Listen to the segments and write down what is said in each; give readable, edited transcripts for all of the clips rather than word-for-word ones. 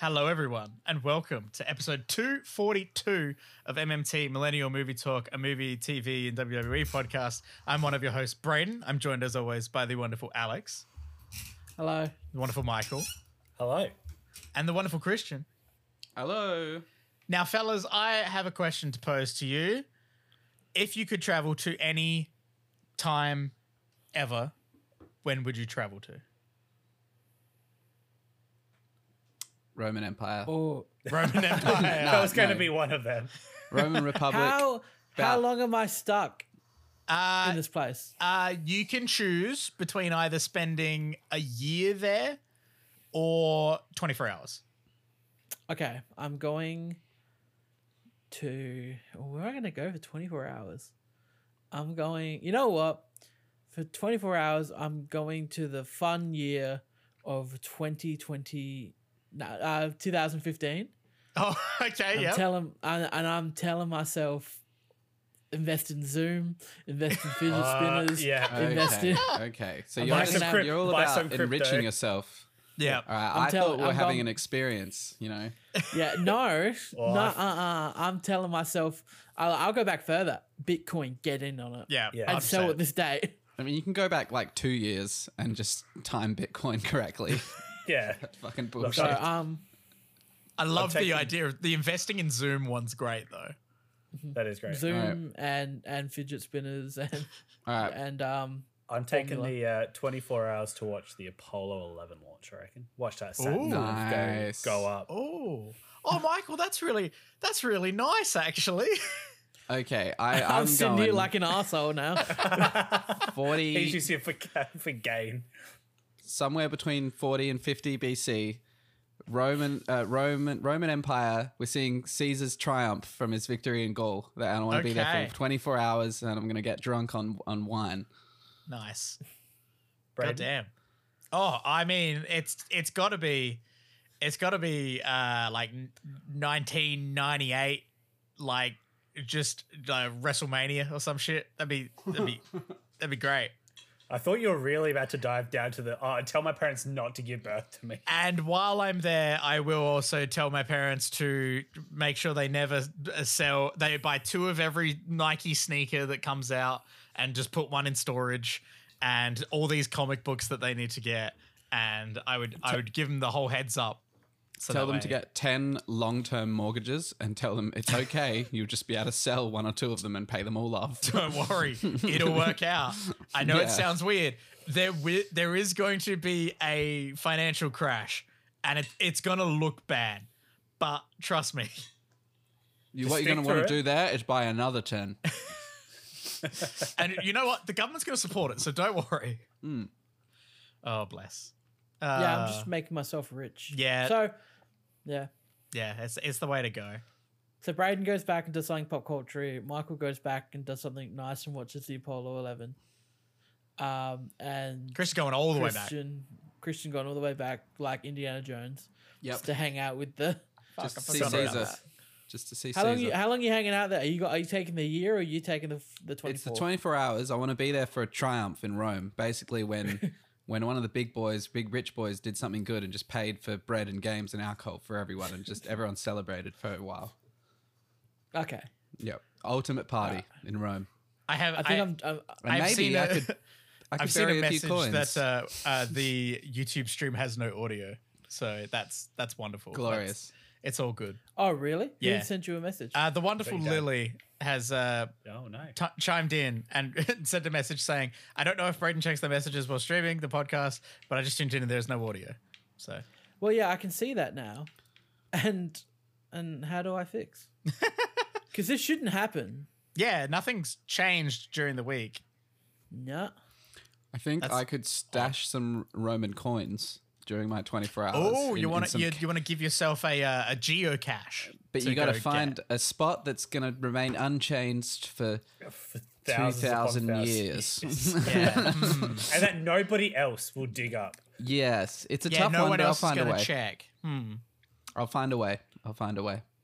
Hello, everyone, and welcome to episode 242 of MMT Millennial Movie Talk, a movie, TV, and WWE podcast. I'm one of your hosts, Braden. I'm joined, as always, by the wonderful Alex. Hello. The wonderful Michael. Hello. And the wonderful Christian. Hello. Now, fellas, I have a question to pose to you. If you could travel to any time ever, when would you travel to? Roman Empire. Oh, Roman Empire. That was going to no. be one of them. Roman Republic. how long am I stuck in this place? You can choose between either spending a year there or 24 hours. Okay, I'm going to... Where am I going to go for 24 hours? I'm going... You know what? For 24 hours, I'm going to the fun year of 2015. Oh, okay, yeah. I'm telling myself, invest in Zoom, invest in fidget spinners, yeah. invest in... Okay. So Buy some crypto. you're all Buy some about crypto. enriching yourself. Yeah. All right. I thought we were I'm having going- an experience, you know. Yeah, no, I'm telling myself, I'll go back further. Bitcoin, get in on it. Yeah. Yeah. And 100%. sell it this day. I mean, you can go back like 2 years and just time Bitcoin correctly. Yeah. Fucking So, bullshit. So, I love taking- the idea of the investing in Zoom one's great, though. That is great. Zoom and fidget spinners and All right. I'm taking Formula. the 24 hours to watch the Apollo 11 launch, I reckon. Watch that Ooh. Saturn Nice. go up. Oh, Michael, that's really nice, actually. Okay. I'm I'm sitting going here like an arsehole now. 40, He's just here for gain. somewhere between 40 and 50 BC. Roman Empire. We're seeing Caesar's triumph from his victory in Gaul. I want to be there Okay. for 24 hours, and I'm going to get drunk on wine. Nice. Braden? God damn. Oh, I mean, it's got to be like 1998, like just WrestleMania or some shit. That'd be great. I thought you were really about to dive down to tell my parents not to give birth to me. And while I'm there, I will also tell my parents to make sure they never they buy 2 of every Nike sneaker that comes out and just put 1 in storage, and all these comic books that they need to get. And I would give them the whole heads up. So Tell that them way- to get 10 long-term mortgages and tell them it's okay. You'll just be able to sell 1 or 2 of them and pay them all off. Don't worry, it'll work out. I know Yeah. it sounds weird. There is going to be a financial crash, and it's going to look bad. But trust me. What you're going to stick want to through it. do there is buy another 10. And you know what? The government's going to support it, so don't worry. Oh, bless. Yeah, I'm just making myself rich. yeah. So, yeah. Yeah, it's the way to go. So Braden goes back and does something pop culture. Michael goes back and does something nice and watches the Apollo 11. And Chris is going all the way back. Christian gone all the way back, like Indiana Jones, Yep. just to hang out with the. Just to I see forgot about Caesar. that. Just to see How Caesar. long you hanging out there? Are you taking the year or are you taking the 24? It's the 24 hours. I want to be there for a triumph in Rome. Basically, when one of the big rich boys, did something good and just paid for bread and games and alcohol for everyone, and just everyone celebrated for a while. Okay. Yep. Ultimate party in Rome. I I think I'm And I've maybe seen I a- could I've seen a bury a few message coins. that the YouTube stream has no audio, so that's wonderful. Glorious. It's all good. Oh, really? Yeah. Who sent you a message? The wonderful But you don't. Lily has Oh, no. chimed in and sent a message saying, "I don't know if Braden checks the messages while streaming the podcast, but I just tuned in and there's no audio." So Well, yeah, I can see that now. And how do I fix? Because this shouldn't happen. yeah, nothing's changed during the week. No. I think That's I could stash some Roman coins during my 24 hours. Oh, you in want some to you want to give yourself a geocache, But to you got to go find get. a spot that's going to remain unchanged for For thousands upon 2,000 thousands. years. Yeah, And that nobody else will dig up. Yes, it's a yeah. tough No one, one but I'll else is find a going way. to check. I'll find a way. I'll find a way.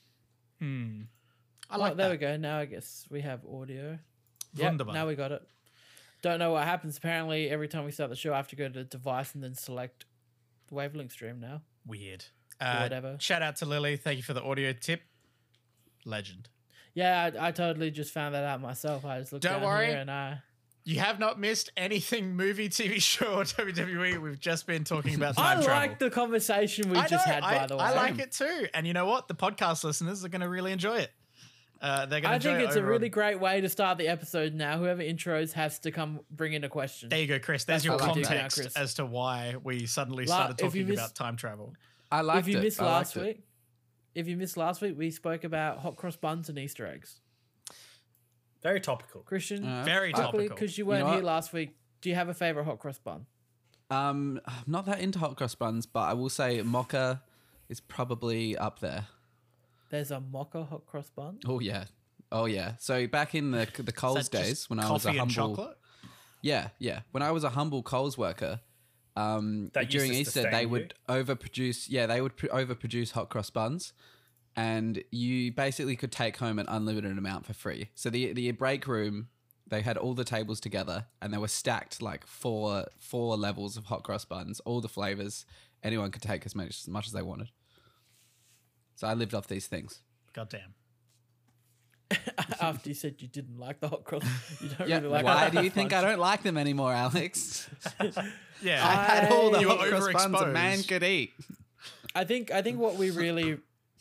I like there that. we go. Now I guess we have audio. Yep, Wunderbar. now we got it. Don't know what happens. Apparently, every time we start the show, I have to go to device and then select the wavelength stream now. Weird. whatever. Shout out to Lily. Thank you for the audio tip. Legend. Yeah, I totally just found that out myself. I just looked Don't down worry. here and You have not missed anything movie, TV show, or WWE. We've just been talking about time I travel. like the conversation we just had, by the way. I like it too. And you know what? The podcast listeners are going to really enjoy it. They're going to I enjoy think it it's a over really on- great way to start the episode now. Whoever intros has to come bring in a question. There you go, Chris. There's your what we do now, context Chris. as to why we suddenly La- started if you talking miss- about time travel. I liked If you it. missed I last liked it. week, we spoke about hot cross buns and Easter eggs. Very topical. Christian, Very quickly, topical. because you know weren't here what? last week, do you have a favorite hot cross bun? I'm not that into hot cross buns, but I will say mocha is probably up there. There's a mocha hot cross bun. Oh yeah. So back in the Coles Is that just days when I was a coffee and humble chocolate? yeah when I was a humble Coles worker, That during used to Easter they sustain would overproduce. Yeah, they would overproduce hot cross buns, and you basically could take home an unlimited amount for free. So the break room, they had all the tables together, and they were stacked like four levels of hot cross buns, all the flavors. Anyone could take as much as they wanted. So I lived off these things. Goddamn. After you said you didn't like the hot cross, you don't Yeah, really like why hot do you cross think I buns. don't like them anymore, Alex? Yeah. I had all the You hot were cross buns a overexposed. man could eat. I think what we really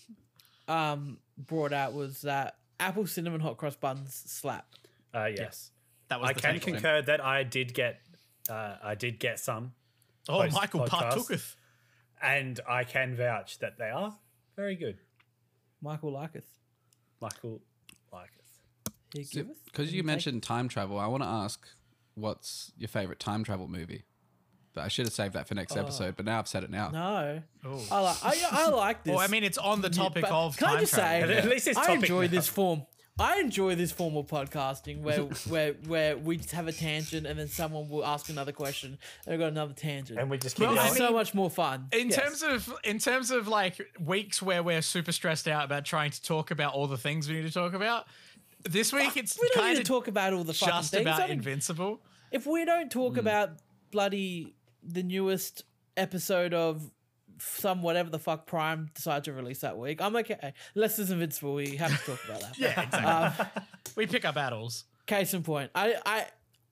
brought out was that apple cinnamon hot cross buns slap. Yes. That was I the can takeaway. concur that I did get some, Oh, post Michael podcast. partooketh. and I can vouch that they are very good. Michael liketh. Michael liketh. He giveth. Because and you he mentioned time travel, I want to ask, what's your favorite time travel movie? But I should have saved that for next episode, but now I've said it now. taketh. No. Oh. I like this. Well, I mean, it's on the topic but of can I time just travel. say, At least it's I topic enjoy now. this form. I enjoy this form of podcasting where we just have a tangent and then someone will ask another question and we've got another tangent. And we just keep Well, going. I It's mean- so much more fun. In Yes. terms of like weeks where we're super stressed out about trying to talk about all the things we need to talk about, this week it's We don't kind need of to talk about all the fucking just things. about I mean, Invincible. if we don't talk about bloody the newest episode of some whatever the fuck Prime decide to release that week, I'm okay. Unless there's Invincible, we have to talk about that. Yeah, exactly. We pick up battles. Case in point, I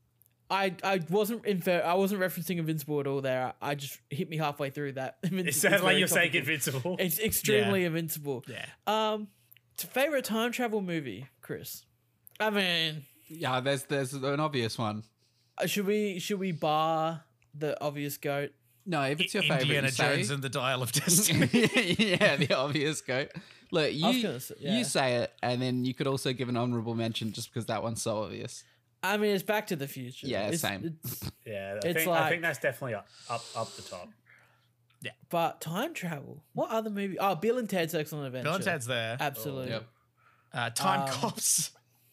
wasn't I wasn't referencing Invincible at all there. I just hit me halfway through that. It sounds like very you're saying topical. invincible. It's extremely Yeah. Invincible. Yeah. Favorite time travel movie, Chris? I mean, Yeah, there's an obvious one. should we bar the obvious goat? No, if it's your favorite, Indiana you say. Jones and the Dial of Destiny. Yeah, the obvious goat. Look, was gonna say, yeah. you say it, and then you could also give an honorable mention just because that one's so obvious. I mean, it's Back to the Future. Yeah, It's- same. Yeah, It's I like- think that's definitely up the top. But time travel. What other movie? Oh, Bill and Ted's Excellent Adventure. Bill and Ted's there. Absolutely. Yep. Time Cops.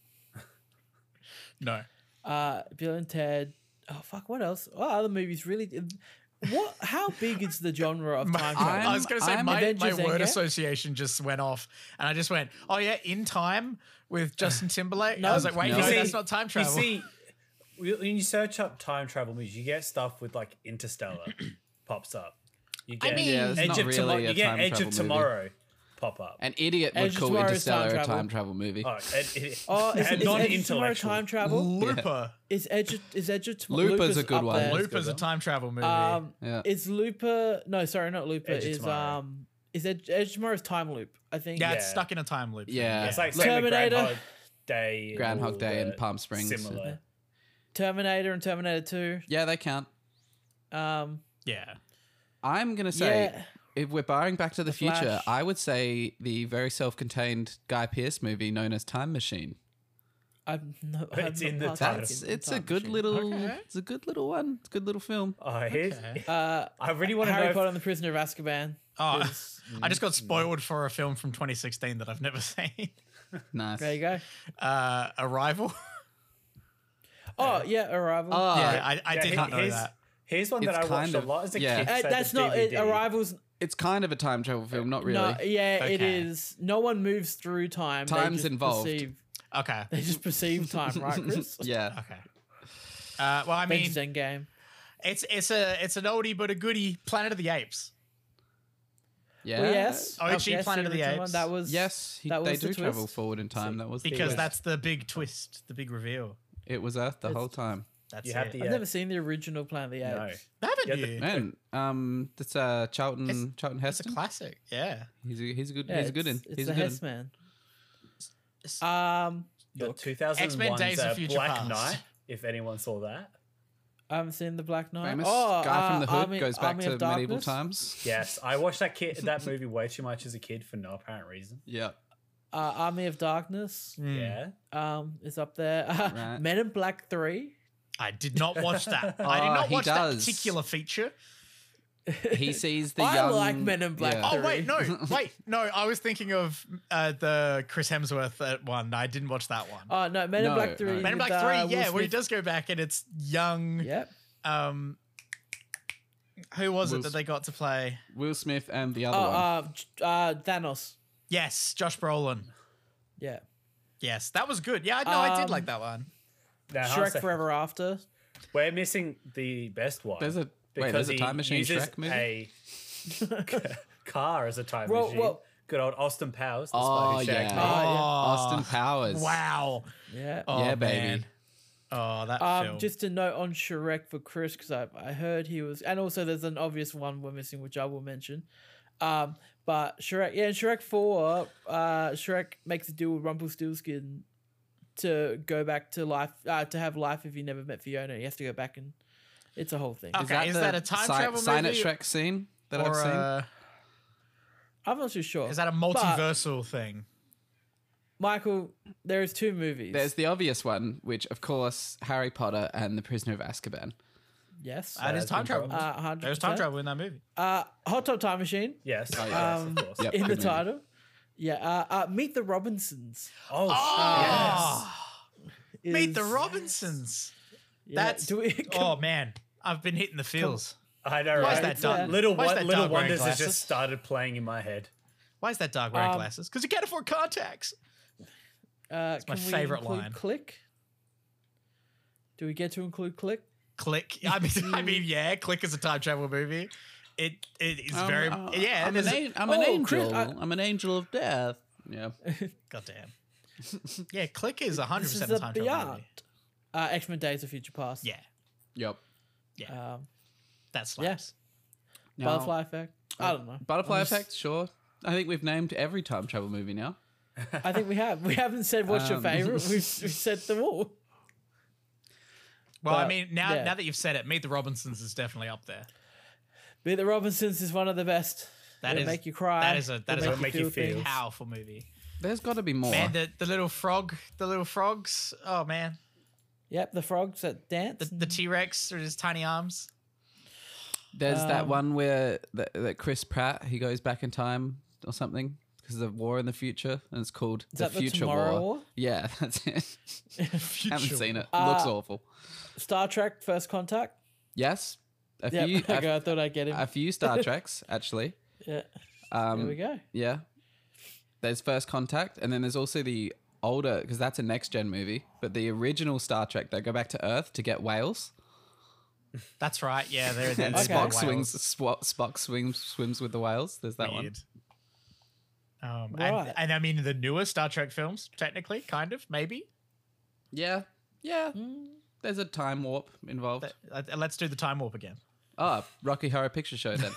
No. Bill and Ted. Oh fuck! What else? What other movies really? What? How big is the genre of time travel? I was going to say, I'm my Avengers word Endgame. association just went off. And I just went, oh, yeah, In Time with Justin Timberlake. No. I was like, wait, No. no, You that's see- not time travel. You see, when you search up time travel movies, you get stuff with like Interstellar pops up. You get mean- Yeah, it's Edge not of really Tomorrow. a You get time Edge travel of movie. Tomorrow pop up. An idiot Edge would of call Tomorrow is Interstellar time a travel. time travel movie. Oh, Oh, is and Edge of Tomorrow non-intellectual. time travel? Looper. Is Edge of Tomorrow? Looper's a good up one. there. Looper's a time travel movie. Yeah. Is Looper? No, sorry, not Looper. Edge of Is Tomorrow. is Edge of Tomorrow's time loop? I think. yeah, it's yeah. stuck in a time loop. Yeah. it's like Look- saying the Terminator. Groundhog Day. and Groundhog all Day the and Palm Springs. Similar. Terminator and Terminator 2. Yeah, they count. Um, Yeah. I'm going to say, yeah. if we're barring Back to the Future, Flash. I would say the very self-contained Guy Pearce movie known as Time Machine. It's in the title. It's a good little Okay. it's a good little one. It's a good little film. Oh, here's. Uh, I really want to Harry know. Potter and the Prisoner of Azkaban. Oh, is- I just got spoiled for a film from 2016 that I've never seen. Nice. There you go. Arrival. Oh yeah, Arrival. Oh, Yeah, I did not know here's, that. Here's one that It's I watched kind a of- lot as a yeah. kid. so That's the not it. DVD. Arrival's. it's kind of a time travel film, not really. No, yeah, it Okay. is. No one moves through time. They Time's just involved. Perceive, Okay. they just perceive time, right, Chris? Yeah. Okay. Well, I mean, Avengers Endgame. it's an oldie but a goodie. Planet of the Apes. Yeah. Well, yes. OG Yes, Planet the of the original one, Apes. That was Yes, that they was the do travel twist. forward in time. That was the Because twist. that's the big twist, the big reveal. It was Earth the It's- whole time. That's You it. have the I've never seen the original Planet of the no. Apes. Haven't Yeah, the- you? Man, that's Charlton It's a Heston. classic. Yeah. He's a good. Yeah, he's a good. It's He's the a good. Hess man. The Look, 2001's Days of Future Black Past. Knight, if anyone saw that. I haven't seen the Black Knight. Famous Oh, guy from the hood Army- goes back Army to of medieval Darkness. times. Yes, I watched that movie way too much as a kid for no apparent reason. Yeah. Army of Darkness Yeah. is up there. Right. Men in Black 3. I did not watch that. I did Oh, not he watch that does. particular feature. He sees the I young. like Men in Black yeah. too. Oh wait, no. I was thinking of the Chris Hemsworth one. I didn't watch that one. Oh no, Men in No, Black 3. no. Men in with, Black 3, Will yeah, where he Smith. does go back and it's young. Yep. Who was Will it that they got to play? Will Smith and the other one. Thanos. Yes, Josh Brolin. Yeah. Yes, that was good. Yeah, I did Um, like that one. Now, Shrek Forever After. We're missing the best one. There's a because there's a he time machine uses Shrek movie. a car as a time Well, machine. well- Good old Austin Powers. The Oh, Spy Who Shagged yeah. Me. Austin Powers. Wow. Yeah. Oh, Yeah, baby. man. Oh, that film. Just a note on Shrek for Chris because I heard he was, and also there's an obvious one we're missing which I will mention. But Shrek, yeah, in Shrek 4, Shrek makes a deal with Rumpelstiltskin to go back to life, to have life if he never met Fiona. He has to go back and it's a whole thing. Okay, is the that a time travel Sign movie? It Shrek scene that or I've seen? I'm not too sure. is that a multiversal thing? Michael, there is two movies. There's the obvious one, which of course Harry Potter and the Prisoner of Azkaban. yes. That is time travel. 100%. There's time travel in that movie. Hot Tub Time Machine Yes. Oh, yes, of course. Yep. in the good movie. title. Yeah. Meet the Robinsons. Oh, Meet the is- Robinsons. Yeah, That's do we, oh man, I've been hitting the feels. I know, Why right? is that dog? Little Why is that Little dog wearing Wonders has glasses? just started playing in my head. Why is that dog wearing glasses? Because he can't afford contacts. my my favorite line. Click. Do we get to include Click? Click. I mean, yeah. Click is a time travel movie. It is very yeah. I'm it is- an Oh, angel. Chris, I'm an angel of death. Yeah. Goddamn. Yeah, Click is 100% This is a the time travel Beyond. movie. X-Men Days of Future Past. Yeah, Yep. that slaps. Now, Butterfly Effect. I don't know. Butterfly I'm just- Effect. Sure. I think we've named every time travel movie now. I think we have. We haven't said what's your favorite. We've said them all. Well, I But, mean, now yeah. now that you've said it, Meet the Robinsons is definitely up there. Meet the Robinsons is one of the best. That It'll is make you cry. That is It'll a make you feel. things. powerful movie. There's got to be more. Man, the little frogs. Oh man, Yep, the frogs that dance. the T Rex or his tiny arms. There's that one where that Chris Pratt he goes back in time or something because of war in the future, and it's called Is the that the Future Tomorrow War. War? Yeah, that's it. Haven't seen it. War. Looks awful. Star Trek First Contact. Yes, a Yep. few, Okay, I thought I'd get him. a few Star Treks actually. Yeah. Um, There we go. Yeah. There's First Contact, and then there's also the older, because that's a next gen movie, but the original Star Trek, they go back to Earth to get whales. That's right. Yeah, they're And Okay. Spock swims with the whales. There's that one. Weird. Right. And I mean the newer Star Trek films, technically, kind of, maybe. Yeah. Yeah. There's a time warp involved. Let's do the time warp again. Rocky Horror Picture Show then.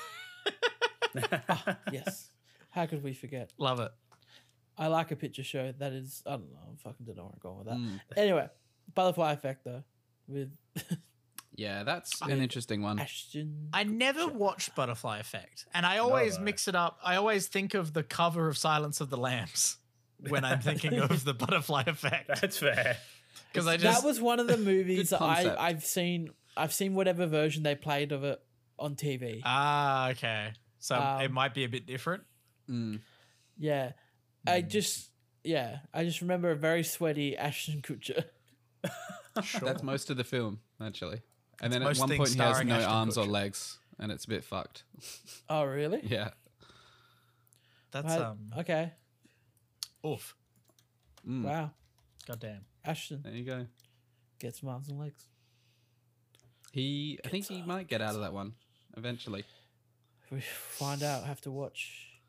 Yes. How could we forget? Love it. I like a picture show that is. I don't know. I fucking don't know where I'm going with that. Mm. Anyway, Butterfly Effect though with Yeah, that's an interesting one. Ashton. I never watched Butterfly Effect, and I always No. mix it up. I always think of the cover of Silence of the Lambs when I'm thinking of the Butterfly Effect, That's fair. because I just That was one of the movies that concept. I've seen. I've seen whatever version they played of it on TV. okay. So it might be a bit different. Yeah, I just remember a very sweaty Ashton Kutcher. That's most of the film, actually. And then at most one things point he has starring no Ashton arms or Kutcher. legs, and it's a bit fucked. Oh really? Yeah. That's Okay. oof. Wow. Goddamn. Ashton There you go. gets some arms and legs. I think he might get out of that one eventually. If we find out, have to watch.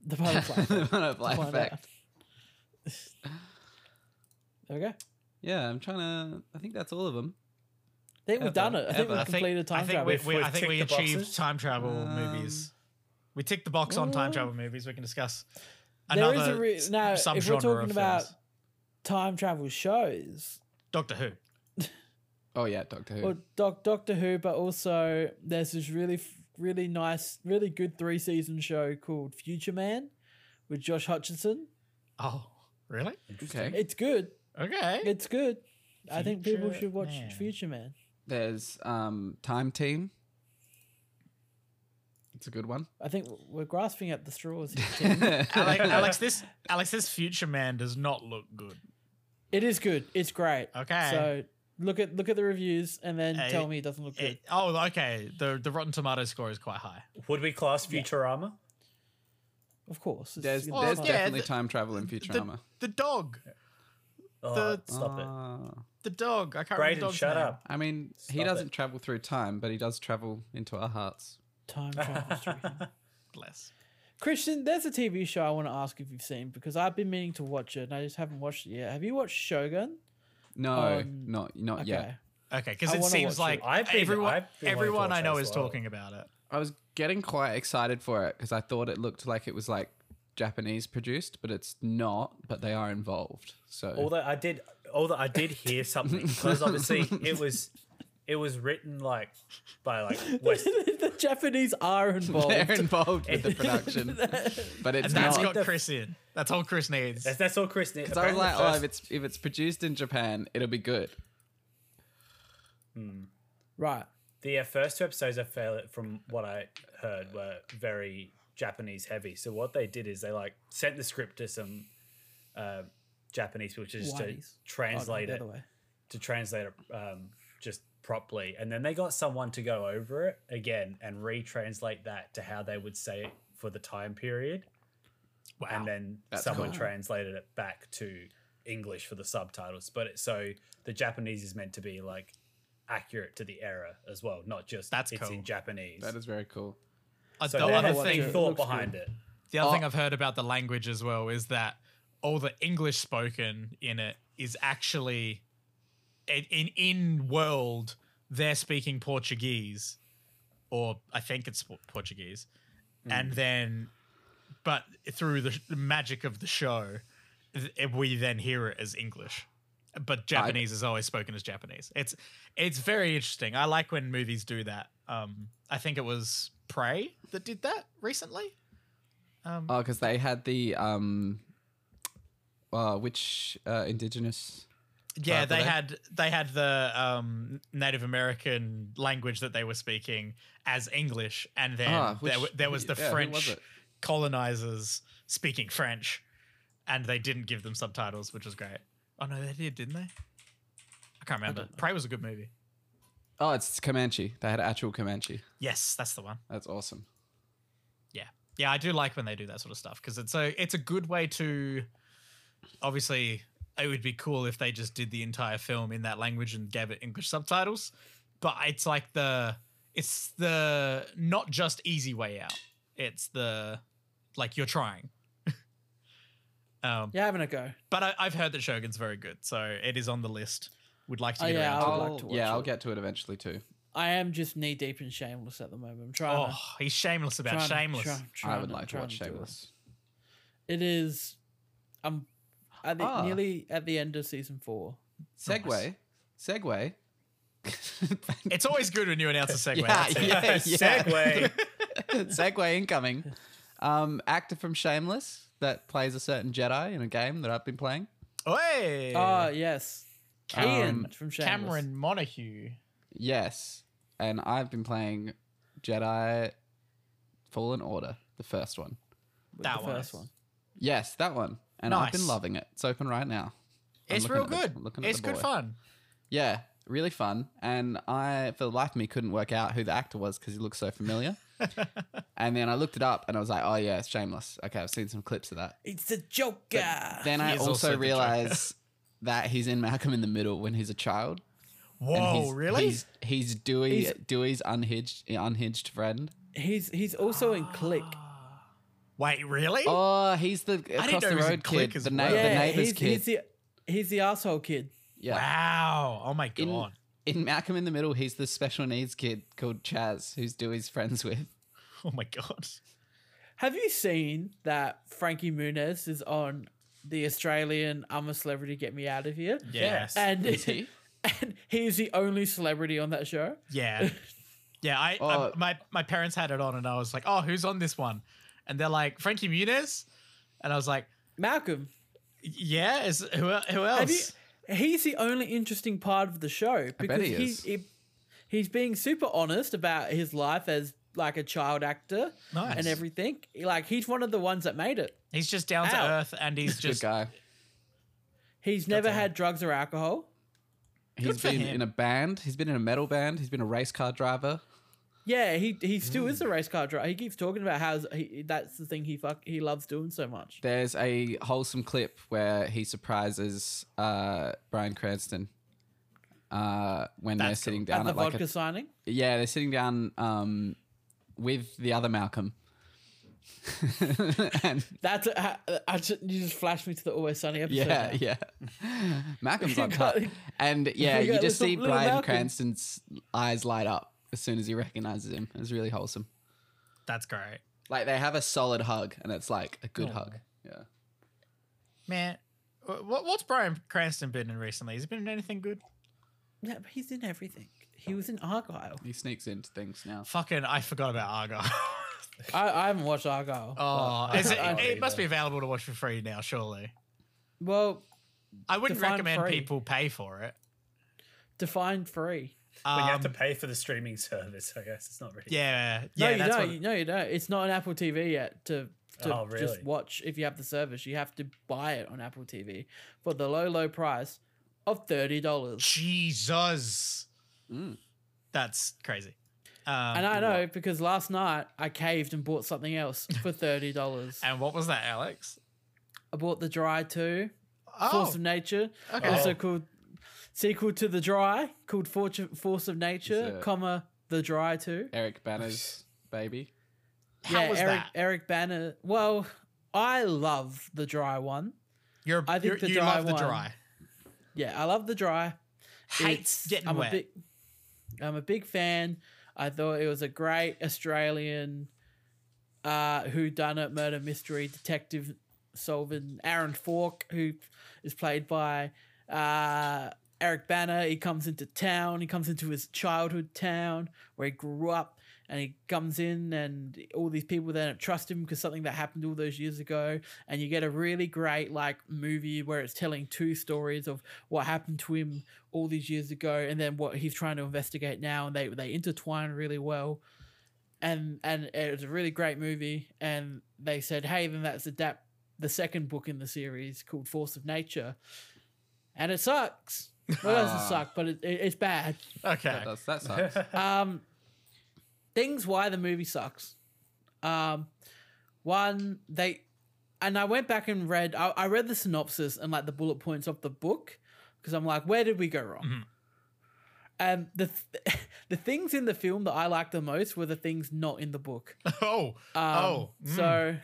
The butterfly. The effect. butterfly Find effect. out. There we go. Yeah, I'm trying to. I think that's all of them. I think we've done it. I think Ever. we've completed time I think travel. I think we ticked the achieved boxes? time travel movies. We ticked the box on time Ooh. travel movies. We can discuss There another is now. If we're subgenre talking of about films. time travel shows, Doctor Who. Oh yeah, Doctor Who. or Doctor Who, but also there's this really nice, really good 3-season show called Future Man with Josh Hutcherson. Oh, really? Okay. It's good. Okay. It's good. I think people Future should watch Man. Future Man. There's Time Team. It's a good one. I think we're grasping at the straws. Alex, this Future Man does not look good. It is good. It's great. Okay. So look at the reviews and then Hey, tell me it doesn't look good. Okay. The Rotten Tomato score is quite high. Would we class Futurama? Of course. There's gonna be Well, fun. yeah, definitely the- time travel in Futurama. The dog. Oh, stop it. The dog. I can't remember the Brayden, dog's shut name. up. I mean, he Stop doesn't it. travel through time, but he does travel into our hearts. Time travel through him. Bless. Christian, there's a TV show I want to ask if you've seen because I've been meaning to watch it and I just haven't watched it yet. Have you watched Shogun? No, not Okay. yet. Okay, because I it wanna seems watch it. like I've been wanting to everyone watch I that know as is well. talking about it. I was getting quite excited for it because I thought it looked like it was like Japanese produced, but it's not. But they are involved. So Although I did hear something because obviously it was written like by like West. The Japanese are involved. they're involved with the production, but it's And that's not. got Chris in. That's all Chris needs. That's all Chris needs. So I was like, Apparently if it's produced in Japan, it'll be good. Right. the first 2 episodes I felt from what I heard were very Japanese heavy. So what they did is they like sent the script to some Japanese people just to Whiteys. translate Oh, no, it the other way. just properly, and then they got someone to go over it again and retranslate that to how they would say it for the time period. Wow. And then That's someone cool. translated it back to English for the subtitles. So the Japanese is meant to be like accurate to the era as well, not just That's it's cool. in Japanese. That is very cool. So the they other had watch a big it. It thought looks behind good. it. The other thing I've heard about the language as well is that all the English spoken in it is actually in world they're speaking Portuguese, or I think it's Portuguese, and then but through the magic of the show, we then hear it as English. But Japanese is always spoken as Japanese. It's very interesting. I like when movies do that. I think it was Prey that did that recently. Oh, because they had the which indigenous? Yeah, tribe were they had the Native American language that they were speaking as English, and then there was the yeah, who was French it? colonizers speaking French, and they didn't give them subtitles, which was great. Oh no, they did, didn't they? I can't remember. Prey was a good movie. Oh, it's Comanche. They had actual Comanche. Yes, that's the one. That's awesome. Yeah, I do like when they do that sort of stuff because it's a good way to. Obviously, it would be cool if they just did the entire film in that language and gave it English subtitles, but it's like it's the not just easy way out. It's the like you're trying. Yeah, having a go. But I've heard that Shogun's very good, so it is on the list. Would like to Oh, get yeah, around I to would it. like to watch I'll it. get to it eventually too. I am just knee deep in Shameless at the moment. I'm trying. Oh, he's shameless about Shameless. I would like to watch Shameless. It is. I'm nearly at the end of season 4. Segue. It's always good when you announce a segue. Yeah, That's it. yeah. Segue. Segue incoming. Actor from Shameless that plays a certain Jedi in a game that I've been playing. Oi! Oh yes, Ian from Shameless. Cameron Montague. Yes. And I've been playing Jedi Fallen Order, the first one. with That the one. first one. Yes, that one. And I've been Nice. loving it. It's open right now. I'm It's looking real at the- good. looking at It's the good boy. fun. Yeah, really fun. And I, for the life of me, couldn't work out who the actor was because he looked so familiar. And then I looked it up and I was like, oh, yeah, it's Shameless. Okay, I've seen some clips of that. It's the Joker. Then I He is also also the realized that he's in Malcolm in the Middle when he's a child. And Whoa, he's, really? He's Dewey's unhinged friend. He's also in Click. Wow. Wait, really? Oh, he's the didn't across know the he was in road Click kid, as the, well. the Yeah, neighbor's kid. he's the asshole kid. Yeah. Wow. Oh my In, god. in Malcolm in the Middle, he's the special needs kid called Chaz, who's Dewey's friends with. Oh my god. Have you seen that Frankie Muniz is on the Australian I'm a Celebrity, Get Me Out of Here? Yes. And Is he? and he's the only celebrity on that show. Yeah. Yeah, Oh. my parents had it on and I was like, "Oh, who's on this one?" And they're like, "Frankie Muniz?" And I was like, Malcolm, "Yeah, who else?" have you? He's the only interesting part of the show because he is. he's being super honest about his life as like a child actor Nice. and everything. Like he's one of the ones that made it. He's just down to Ow. earth and he's Good just guy. He's never had drugs or alcohol. He's for been him. in a band. He's been in a metal band. He's been a race car driver. Yeah, he still is a race car driver. He keeps talking about how that's the thing he loves doing so much. There's a wholesome clip where he surprises Bryan Cranston when they're That's sitting cool. down At the at like vodka signing. yeah, they're sitting down with the other Malcolm. And That's you just flashed me to the Always Sunny episode. yeah, now. yeah. Malcolm's on You top. got- And yeah, you you got just see little Bryan Malcolm. Cranston's eyes light up as soon as he recognizes him. It's really wholesome. that's great. Like they have a solid hug, and it's like a good hug. Yeah. Man, what's Bryan Cranston been in recently? Has he been in anything good? Yeah, but he's in everything. He was in Argyle. He sneaks into things now. Fucking, I forgot about Argyle. I haven't watched Argyle. Oh, but is it, I- it must be available to watch for free now, surely. well, I wouldn't Define recommend free. people pay for it. define free. When you have to Um, pay for the streaming service, I guess it's not really. Yeah, No, yeah, you that's don't. what. No, you don't. It's not an Apple TV yet to Oh, really? just watch if you have the service. You have to buy it on Apple TV for the low price of $30. Jesus, that's crazy. And I know because last night I caved and bought something else for $30. And what was that, Alex? I bought The Dry 2, Oh, Force of Nature, okay. also called sequel to The Dry, called Force of Nature, Is it- comma The Dry 2. Eric Banner's baby. How was Eric, that? Eric Banner. Well, I love The Dry one. I think the you dry love the one- dry. Yeah, I love The Dry. Hates getting I'm wet. I'm a big fan. I thought it was a great Australian whodunit murder mystery detective solving Aaron Falk, who is played by Eric Banner. He comes into town. He comes into his childhood town where he grew up, and he comes in, and all these people that don't trust him because something that happened all those years ago. And you get a really great like movie where it's telling two stories of what happened to him all these years ago, and then what he's trying to investigate now, and they intertwine really well. And it was a really great movie. And they said, hey, then that's the second book in the series called Force of Nature, and it sucks. Well, it doesn't suck, but it's bad. Okay. That sucks. Things why the movie sucks. One, and I went back and read. I read the synopsis and like the bullet points of the book because I'm like, where did we go wrong? And the things in the film that I liked the most were the things not in the book. So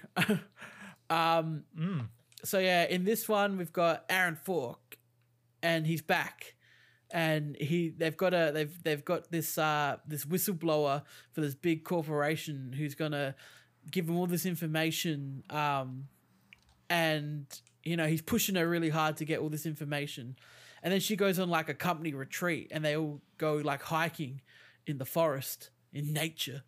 So yeah, in this one we've got Aaron Falk, and he's back, and they've got this this whistleblower for this big corporation who's gonna give him all this information, and he's pushing her really hard to get all this information, and then she goes on like a company retreat, and they all go like hiking in the forest in nature,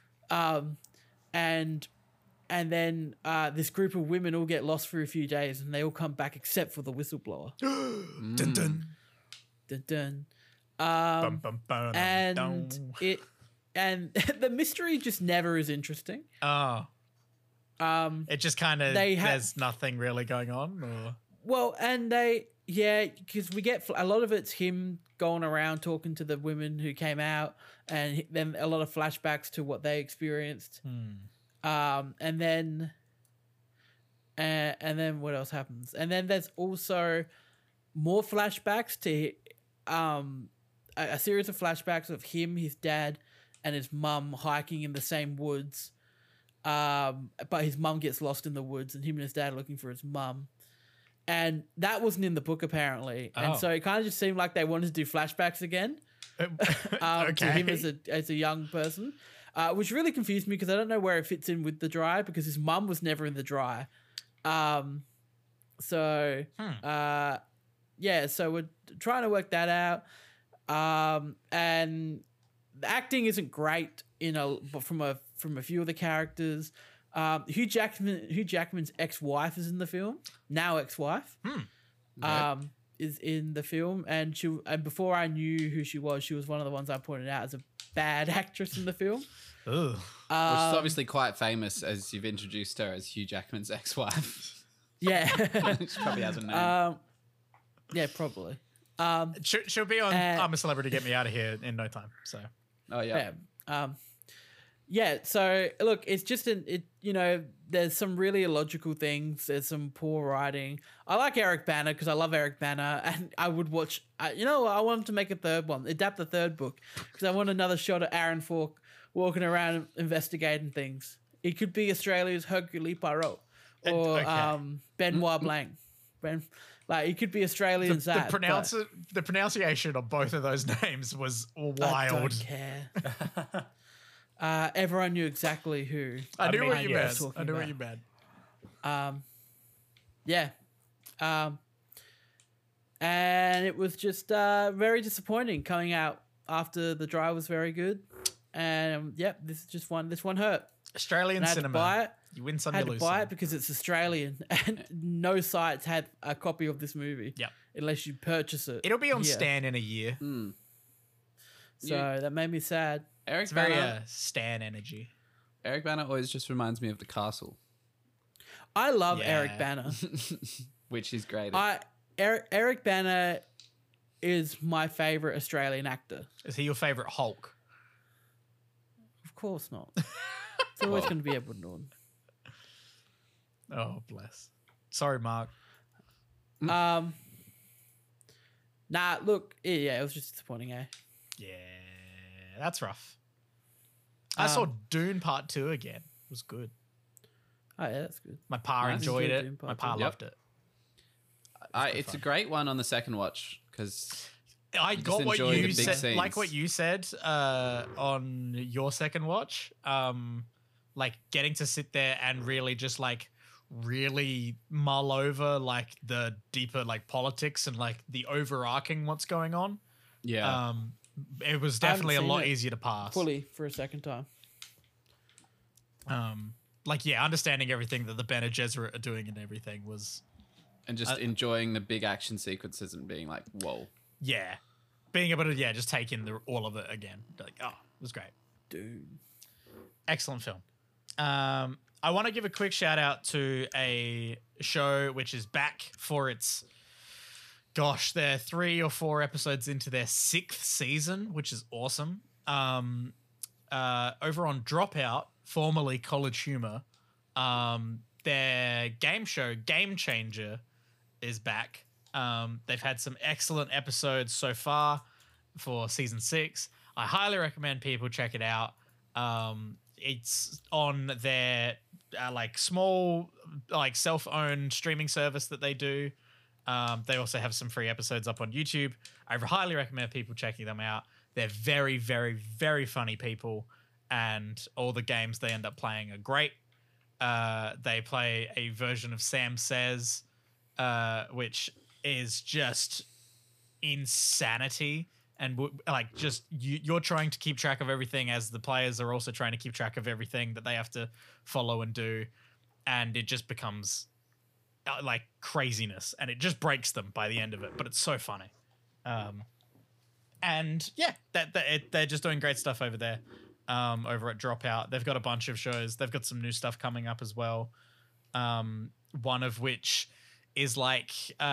and then this group of women all get lost for a few days, and they all come back except for the whistleblower. dun, dun. Dun, dun. Bum, bum, bum, And dum. the mystery just never is interesting. Oh, it just kind of there's nothing really going on. Or? Well, and because we get a lot of it's him going around talking to the women who came out, and then a lot of flashbacks to what they experienced. And then what else happens? And then there's also more flashbacks to a series of flashbacks of him, his dad, and his mum hiking in the same woods. But his mum gets lost in the woods, and him and his dad are looking for his mum. And that wasn't in the book apparently, and Oh. so it kind of just seemed like they wanted to do flashbacks again to him as a young person, which really confused me because I don't know where it fits in with the Dry because his mum was never in the Dry. So we're trying to work that out. And the acting isn't great from a few of the characters. Hugh Jackman's ex-wife is in the film. Now ex-wife. Is in the film, and before I knew who she was one of the ones I pointed out as a bad actress in the film. Ugh. Which is obviously quite famous as you've introduced her as Hugh Jackman's ex-wife. Yeah. She probably has a name. Yeah, probably. She'll be on I'm a Celebrity, Get Me Out of Here in no time. So, Oh yeah. Yeah. So look, it's just there's some really illogical things. There's some poor writing. I like Eric Bana because I love Eric Bana, and I would watch. I want him to make a third one, adapt the third book, because I want another shot of Aaron Falk walking around investigating things. It could be Australia's Hercule Poirot or Benoit Blanc. It could be Australians. The pronunciation of both of those names was wild. I don't care. Everyone knew exactly who. I knew what you meant. was talking I knew what about. you meant. Yeah. And it was just very disappointing coming out after the Dry was very good. And this one hurt. Australian And I had cinema. to buy it. You win some, I you had to lose buy some. it because it's Australian, and no sites had a copy of this movie. Yep. Unless you purchase it. It'll be on here. Stan in a year. So that made me sad. Eric It's very Bana, Stan energy. Eric Bana always just reminds me of The Castle, I love Yeah. Eric Bana. which is great. Eric Bana is my favorite Australian actor. Is he your favorite Hulk? Of course not. It's always going to be Edward Norton. Oh, bless. Sorry, Mark. Nah, look, yeah, it was just disappointing, eh? Yeah, that's rough. I saw Dune Part 2 again. It was good. Oh, yeah, that's good. My pa Nice. enjoyed Enjoyed Dune it. Part My pa 2. loved it. It's a great one on the second watch because I just got what enjoy the you big said, scenes. like what you said on your second watch. Like getting to sit there and really just like really mull over like the deeper like politics and like the overarching what's going on. yeah, It was I haven't definitely a seen lot it easier to pass. fully for a second time. Like yeah, understanding everything that the Bene Gesserit are doing and everything was and just enjoying the big action sequences and being like, whoa. yeah, being able to just take in all of it again. Like it was great. Dude. Excellent film. I want to give a quick shout out to a show which is back for its, they're 3 or 4 episodes into their 6th season, which is awesome. Over on Dropout, formerly College Humor, their game show Game Changer is back. They've had some excellent episodes so far for season 6. I highly recommend people check it out. It's on their small self-owned streaming service that they do. They also have some free episodes up on YouTube. I highly recommend people checking them out. They're very, very, very funny people, and all the games they end up playing are great. They play a version of Sam Says, which is just insanity. And you're trying to keep track of everything as the players are also trying to keep track of everything that they have to follow and do. And it just becomes like craziness, and it just breaks them by the end of it. But it's so funny. And yeah, they're just doing great stuff over there. Over at Dropout, they've got a bunch of shows. They've got some new stuff coming up as well. One of which is like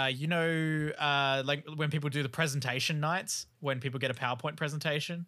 when people do the presentation nights, when people get a PowerPoint presentation,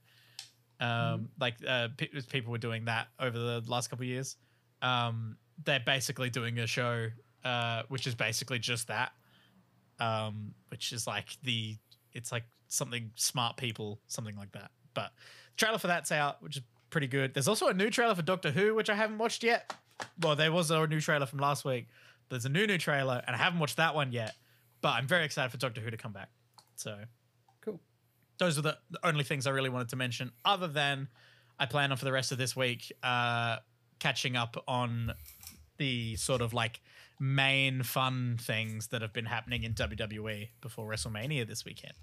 people were doing that over the last couple of years. They're basically doing a show, which is basically just that, which is it's like something smart people, something like that. But the trailer for that's out, which is pretty good. There's also a new trailer for Doctor Who, which I haven't watched yet. Well, there was a new trailer from last week. There's a new trailer, and I haven't watched that one yet. But I'm very excited for Doctor Who to come back. So Cool. those are the only things I really wanted to mention, other than I plan on for the rest of this week catching up on the sort of like main fun things that have been happening in WWE before WrestleMania this weekend.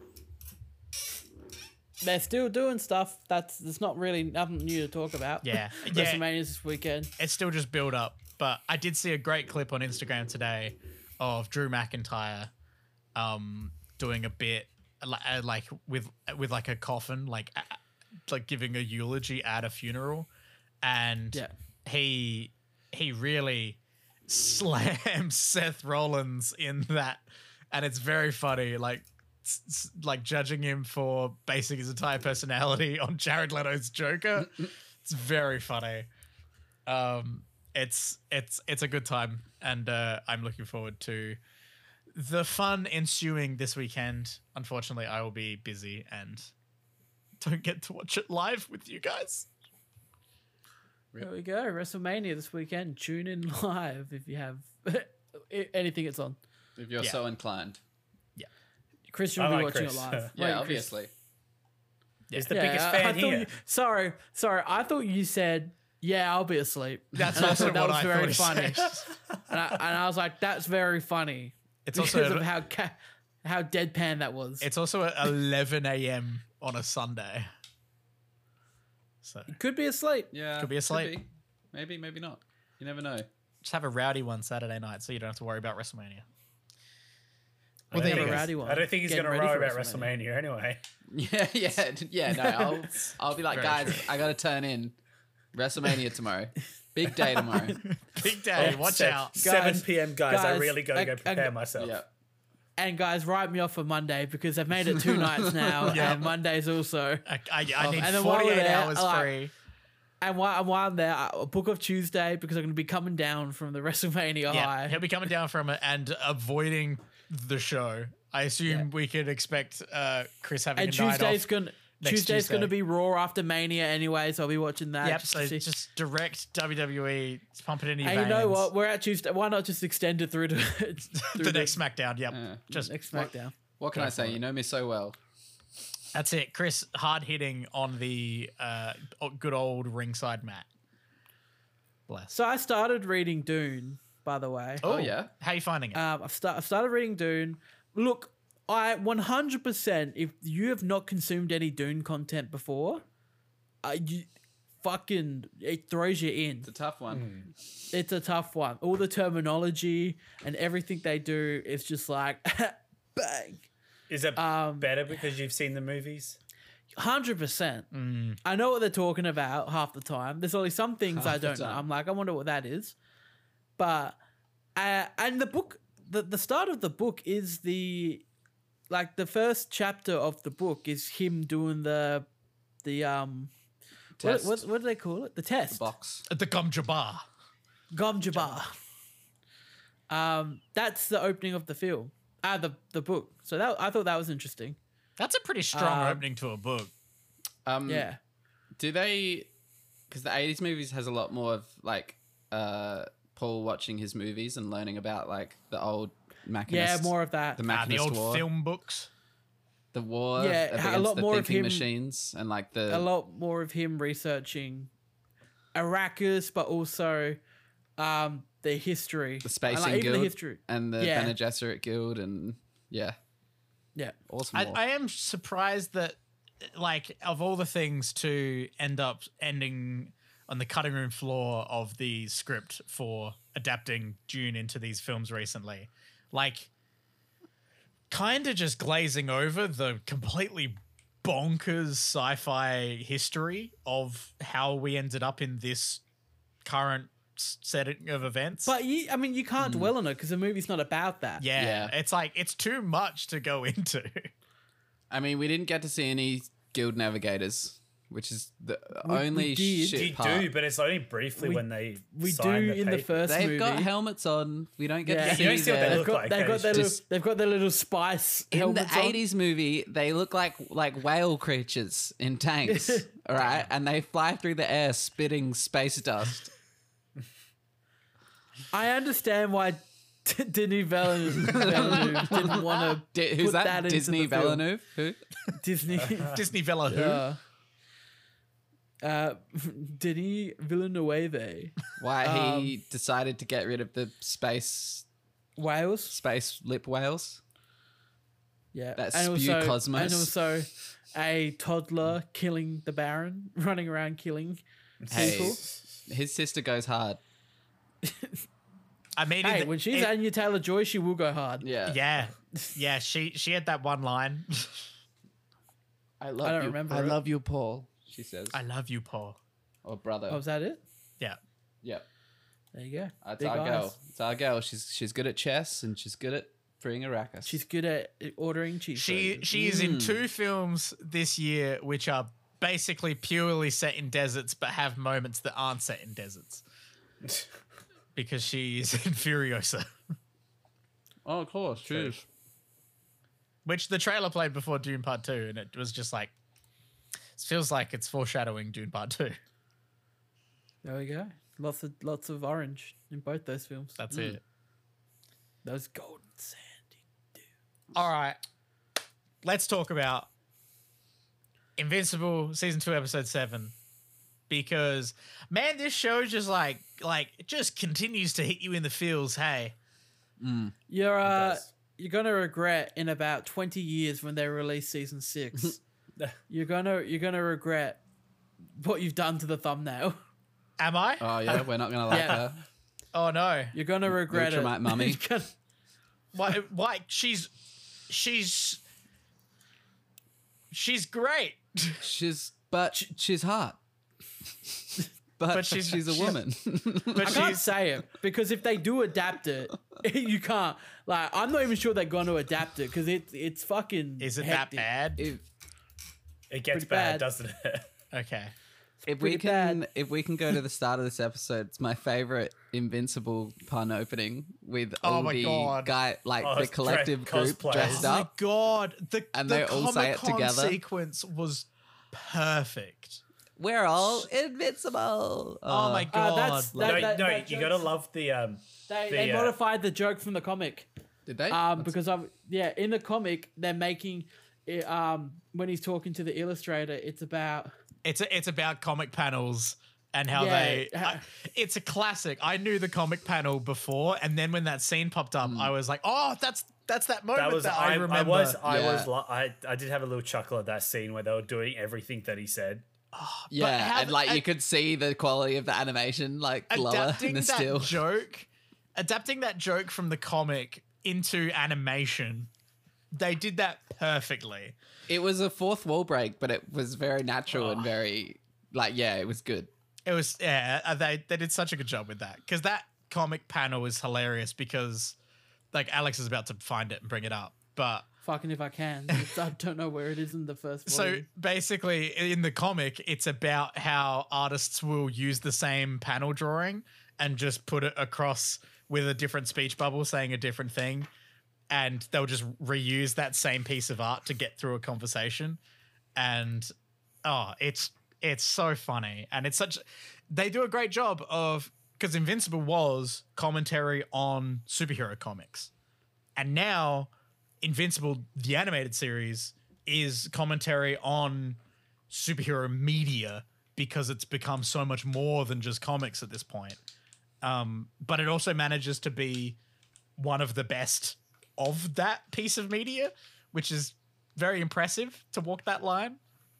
They're still doing stuff. There's not really nothing new to talk about. Yeah. WrestleMania's this weekend. It's still just build up, but I did see a great clip on Instagram today of Drew McIntyre doing a bit like with like a coffin, like giving a eulogy at a funeral, and he really slams Seth Rollins in that, and it's very funny, like judging him for basing his entire personality on Jared Leto's Joker. It's very funny. It's a good time, and I'm looking forward to the fun ensuing this weekend. Unfortunately, I will be busy and don't get to watch it live with you guys. There we go. WrestleMania this weekend. Tune in live if you have anything it's on. If you're so inclined. Chris will be watching it live. Yeah, Wait, obviously. Is the biggest fan here. Sorry. I thought you said, "Yeah, I'll be asleep." That's also that what was I very thought he funny. said. and I was like, "That's very funny." It's because also of how deadpan that was. It's also at 11 a.m. on a Sunday. So Could be asleep. Yeah. Could be asleep. Maybe, maybe not. You never know. just have a rowdy one Saturday night so you don't have to worry about WrestleMania. Well, They have a I rowdy one. don't think he's going Getting to ready worry for about WrestleMania anyway. Yeah. No, I'll be like, Very guys, true. I got to turn in WrestleMania tomorrow. Big day tomorrow. Big day. Watch out. 7 p.m. guys, I guys, really got to go prepare myself. Yeah. And guys, write me off for Monday because they've made it 2 nights now, Yeah. and Mondays also. I need And then while we're 48 there, hours like, free. And while I'm there, I'll book off Tuesday because I'm going to be coming down from the WrestleMania Yeah, high. he'll be coming down from it and avoiding the show. I assume we could expect Chris having And a night Tuesday's off. going Tuesday. to be Raw after Mania anyway, so I'll be watching that. Yep, just so to see. just direct WWE, just pump it into your And you know veins. what? We're at Tuesday. Why not just extend it through to The next SmackDown, yep. Just next SmackDown? What can I say? You know me so well. that's it. Chris hard hitting on the good old ringside mat. Bless. So I started reading Dune, by the way. Oh, yeah? How you finding it? I've started reading Dune. Look, I 100%. If you have not consumed any Dune content before, it throws you in. It's a tough one. It's a tough one. All the terminology and everything they do is just like bang. Is it better because you've seen the movies? 100%. I know what they're talking about half the time. There's only some things I Half the don't know. time. I'm like, I wonder what that is. But and the book, the start of the book is the first chapter of the book is him doing the Test. what do they call it? The test. Box. The Gom Jabbar. Gom Jabbar. That's the opening of the film. The book. So I thought that was interesting. That's a pretty strong opening to a book. Yeah. Do they... Because the 80s movies has a lot more of, like, Paul watching his movies and learning about, like, the old Machinist. Yeah, more of that. The The Machinist old War. film books. The war Yeah, against a lot the more of thinking him- machines and, like, the... A lot more of him researching Arrakis, but also the history. The Spacing Even Guild the history. and the Yeah. Bene Gesserit Guild and... Yeah. Yeah. Awesome. war. I am surprised that, like, of all the things to end up ending on the cutting room floor of the script for adapting Dune into these films recently, like, kind of just glazing over the completely bonkers sci-fi history of how we ended up in this current setting of events. But you can't dwell on it because the movie's not about that. yeah, Yeah. it's like, it's too much to go into. I mean, we didn't get to see any guild navigators. which is the We only did. shit You part. do, but it's only briefly We- when they We do sign in the paper. first They've movie. got helmets on. We don't get Yeah. to see You don't see what they their- look like. They've got their Just- they've got their little spice In the helmets on. 80s movie, they look like whale creatures in tanks, all right? And they fly through the air spitting space dust. I understand why Denis Villeneuve didn't want to Who's put that? that into Disney the film. Villeneuve? Who? Disney. Disney Villa who? Denis Villeneuve. Why he decided to get rid of the space Wales. lip whales? Yeah. That and spew also, cosmos. And also a toddler killing the Baron, running around killing Hey, people. his sister goes hard. I mean, Hey, when she's it- Anya Taylor-Joy, she will go hard. Yeah. yeah, she had that one line. I love I don't you. remember I it. love you, Paul. She says, I love you, Paul. or brother. Oh, is that it? Yeah. Yep. There you go. That's Big our eyes. girl. It's our girl. She's good at chess and she's good at freeing Arrakis. She's good at ordering cheese. She is in 2 films this year which are basically purely set in deserts but have moments that aren't set in deserts. Because she's in Furiosa. oh, of course. Cheers. Which the trailer played before Dune Part 2, and it was just like, it feels like it's foreshadowing Dune Part 2. There we go. Lots of orange in both those films. That's it. Those golden sandy. All right. Let's talk about Invincible Season 2, Episode 7. Because, man, this show just like it just continues to hit you in the feels, hey. You're does. you're gonna regret in about 20 years when they release season 6. you're gonna regret what you've done to the thumbnail. Am I? Oh, yeah. We're not going to like Yeah. her. Oh, no. You're gonna regret it. Ultramite mummy. You're gonna- Why? She's great. She's hot. But she's a woman. But I can't she's say it because if they do adapt it, you can't. Like, I'm not even sure they're going to adapt it because it's fucking. is it hectic. that bad? It gets Pretty bad, bad. doesn't it? Okay. If pretty bad. we can go to the start of this episode, it's my favorite Invincible pun opening with Oh all my the God. guy, like Oh, the it's collective group cosplayers. dressed Oh my up. god, And the they all say it Comic-Con together. sequence was perfect. We're all invincible. Oh my god, that's- No, that no, you gotta joke's- love the They The, modified the joke from the comic. Did they? Because in the comic they're making it, when he's talking to the illustrator, it's about it's about comic panels and how Yeah, it's a classic. I knew the comic panel before, and then when that scene popped up, I was like, oh, that's that moment that was I remember. I did have a little chuckle at that scene where they were doing everything that he said. yeah, how and like the- you could see the quality of the animation like lower in adapting the that still. adapting that joke from the comic into animation, they did that perfectly. It was a fourth wall break, but it was very natural Oh. and very it was good. It was they did such a good job with that, because that comic panel is hilarious because like Alex is about to find it and bring it up, but fucking if I can. I don't know where it is in the first so volume. basically in the comic it's about how artists will use the same panel drawing and just put it across with a different speech bubble saying a different thing, and they'll just reuse that same piece of art to get through a conversation. And it's so funny, and they do a great job of, because Invincible was commentary on superhero comics, and now Invincible the animated series is commentary on superhero media, because it's become so much more than just comics at this point. But it also manages to be one of the best of that piece of media, which is very impressive to walk that line.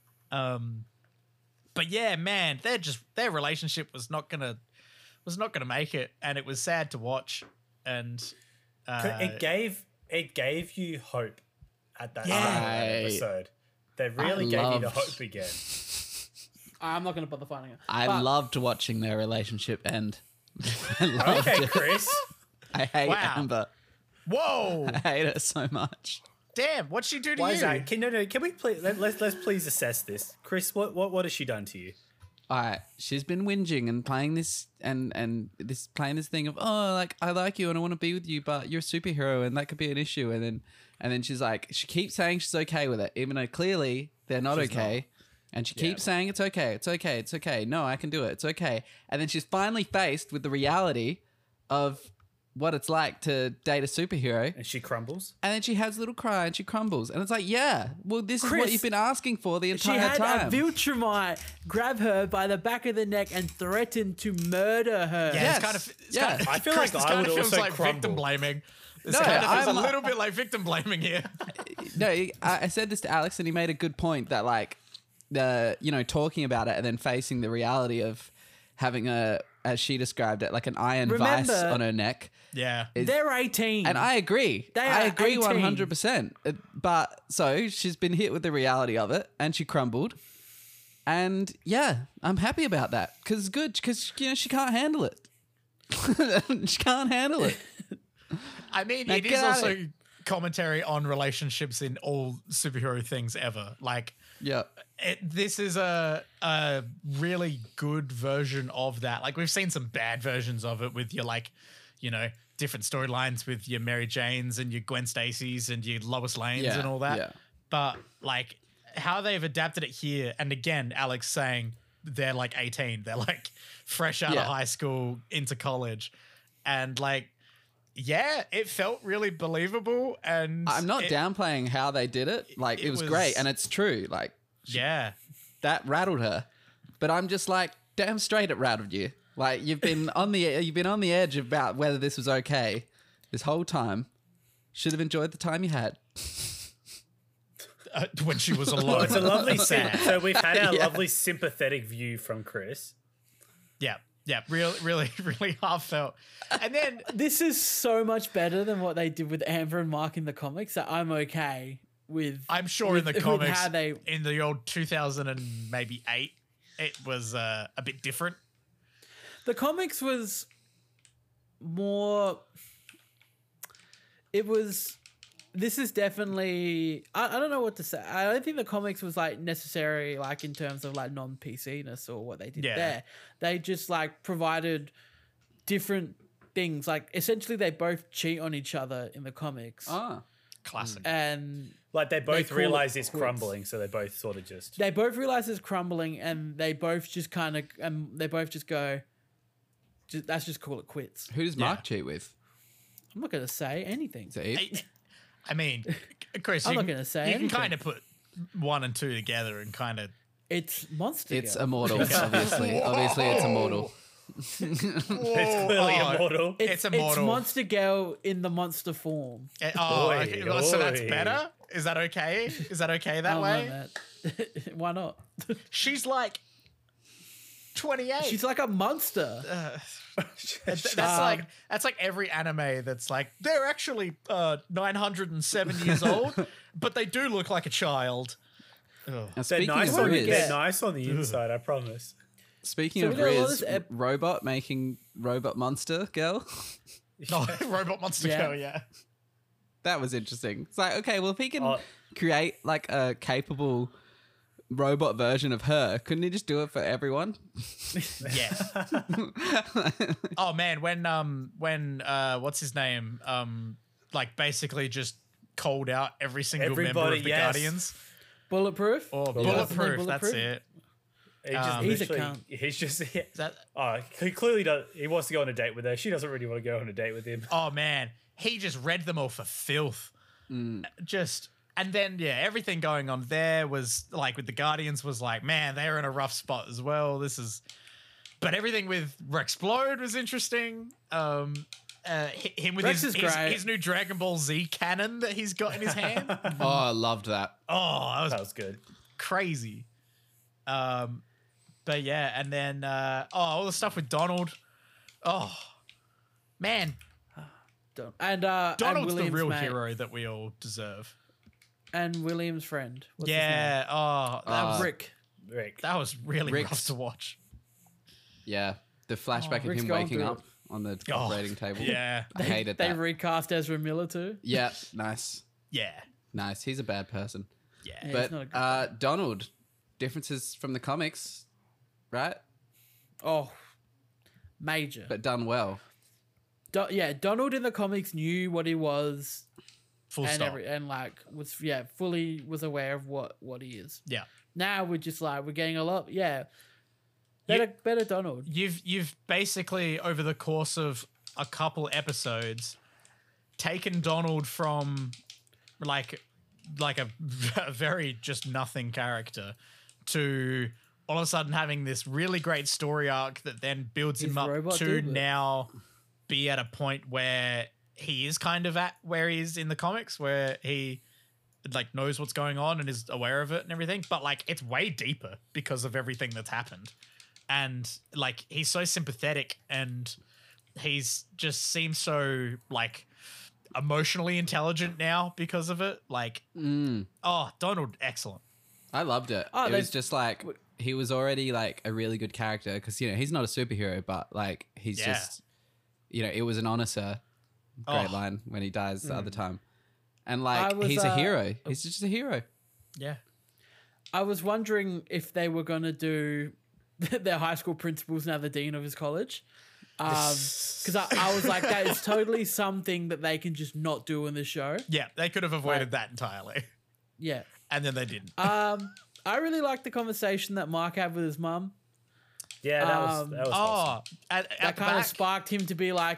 But yeah, man, their relationship was not gonna make it, and it was sad to watch. And It gave you hope at that Yeah. start of that episode. They really gave you the loved- hope again. I'm not going to bother finding it. I But loved watching their relationship end. I loved Okay, it. Chris. I hate Wow. Amber. whoa, I hate her so much. Damn, what'd she do to Why you? is that? Can we please let's please assess this, Chris? What has she done to you? All right, she's been whinging and playing this playing this thing of, oh, like, I like you and I want to be with you, but you're a superhero and that could be an issue. And then she's like, she keeps saying she's okay with it, even though clearly they're not okay. And she keeps saying it's okay. No, I can do it. It's okay. And then she's finally faced with the reality of what it's like to date a superhero. And she crumbles. And then she has a little cry and she crumbles. And it's like, yeah, well, this is what Chris, you've been asking for the She entire had time. a Viltrumite grab her by the back of the neck and threaten to murder her. Yeah, Yes. it's kind of. It's Yeah. kind of I feel Chris, like this I kind would of feels also like crumble. victim blaming. This No, kind of feels I'm- a little bit like victim blaming here. No, I said this to Alex and he made a good point that, like, talking about it and then facing the reality of having as she described it, like an iron vice Remember- on her neck. Yeah. They're 18. And I agree. They I are agree 18. 100%. But so she's been hit with the reality of it and she crumbled. And yeah, I'm happy about that because it's good because, she can't handle it. She can't handle it. I mean, Now it is get out of also commentary on relationships in all superhero things ever. Like, Yeah. this is a really good version of that. Like, we've seen some bad versions of it with your, like, different storylines with your Mary Janes and your Gwen Stacy's and your Lois Lanes Yeah, and all that. yeah. But, like, how they've adapted it here, and again, Alex saying they're like 18, they're like fresh out of Yeah. high school into college, and like, yeah, it felt really believable. And I'm not downplaying how they did it. Like, it was great and it's true. Like, Yeah, that rattled her. But I'm just like, damn straight it rattled you. Like, you've been on the edge about whether this was okay this whole time. Should have enjoyed the time you had. when she was alone. Well, it's a lovely sad. So we've had our Yeah. lovely sympathetic view from Chris. Yeah, really heartfelt. And then This is so much better than what they did with Amber and Mark in the comics that I'm okay with. I'm sure with, in the with comics, how they in the old 2000 and maybe 8, it was a bit different. the comics was more. It was. This is definitely. I don't know what to say. I don't think the comics was like necessary, like in terms of like non PC-ness or what they did Yeah. there. They just like provided different things. Like essentially, they both cheat on each other in the comics, Ah. Classic. and Like they both call realize it it's quits. crumbling, so they both sort of just. they both realize it's crumbling, and they both just kind of, they both just go. Let's just call it quits. Who does Mark cheat with? I'm not gonna say anything. Is it Eve? I mean, Chris, I'm you not can- going to say you can anything. kind of put 1 and 2 together and kind of. It's Monster It's Girl. immortal, obviously. Obviously, it's immortal. It's clearly immortal. It's immortal. It's Monster Girl in the monster form. Oh, Oi, okay. So that's oi. better? Is that okay? Is that okay that I way? don't know, Matt. Why not? She's like 28. She's like a monster. That's like every anime that's like they're actually 907 years old, but they do look like a child. Now, They're speaking nice, of on, we Riz, get? they're nice on the inside, I promise. speaking So of we got a lot of Riz, this robot making robot monster girl. No, Robot Monster Yeah. Girl, yeah. That was interesting. It's like, okay, well, if he can Oh. create like a capable robot version of her, couldn't he just do it for everyone? Yes. Oh man, when what's his name? Like basically just called out every single member Everybody, of the yes. Guardians. Bulletproof. Or Bulletproof. Bulletproof, that's Bulletproof? it. He just He's a literally, cunt. he's just. That He clearly does. He wants to go on a date with her. She doesn't really want to go on a date with him. oh man, he just read them all for filth. Just and then yeah, everything going on there was like with the Guardians was like, man, they're in a rough spot as well. But everything with Rexplode was interesting. Him with Rex his, is great. his new Dragon Ball Z cannon that he's got in his hand. Oh, I loved that. Oh, that was That was good. crazy. But yeah, and then all the stuff with Donald. Oh man, And Donald's the William's real mate. hero that we all deserve. And William's friend. What's his Yeah. Oh, that name? was Rick. Rick. that was really Rick's- rough to watch. Yeah, the flashback of Rick's him going waking through up on the Oh, operating table. Yeah, I hated They that. recast Ezra Miller too. Yeah, nice. yeah. Nice. He's a bad person. Yeah. Yeah, he's not a But good Donald, differences from the comics, right? Oh, major. But done well. Donald in the comics knew what he was Full and stop. fully was aware of what he is. Yeah. Now we're just like we're getting a lot. Yeah, You- better Donald. You've basically over the course of a couple episodes taken Donald from like a very just nothing character to all of a sudden having this really great story arc that then builds He's him up Robot to Dilbert. now be at a point where he is kind of at where he is in the comics, where he like knows what's going on and is aware of it and everything, but like it's way deeper because of everything that's happened. And like he's so sympathetic and he's just seems so like emotionally intelligent now because of it. Like oh, Donald, excellent. I loved it. Oh, It they- was just like he was already like a really good character because he's not a superhero, but like he's Yeah. just it was an honor, sir. Great Oh. line when he dies the other time, and I like was, he's a hero. He's just a hero. Yeah. I was wondering if they were gonna do their high school principal's now the dean of his college. Because I was like, that is totally something that they can just not do in the show. Yeah, they could have avoided that entirely. Yeah. And then they didn't. I really liked the conversation that Mark had with his mum. Yeah, that was awesome. At That the kind of back. sparked him to be like,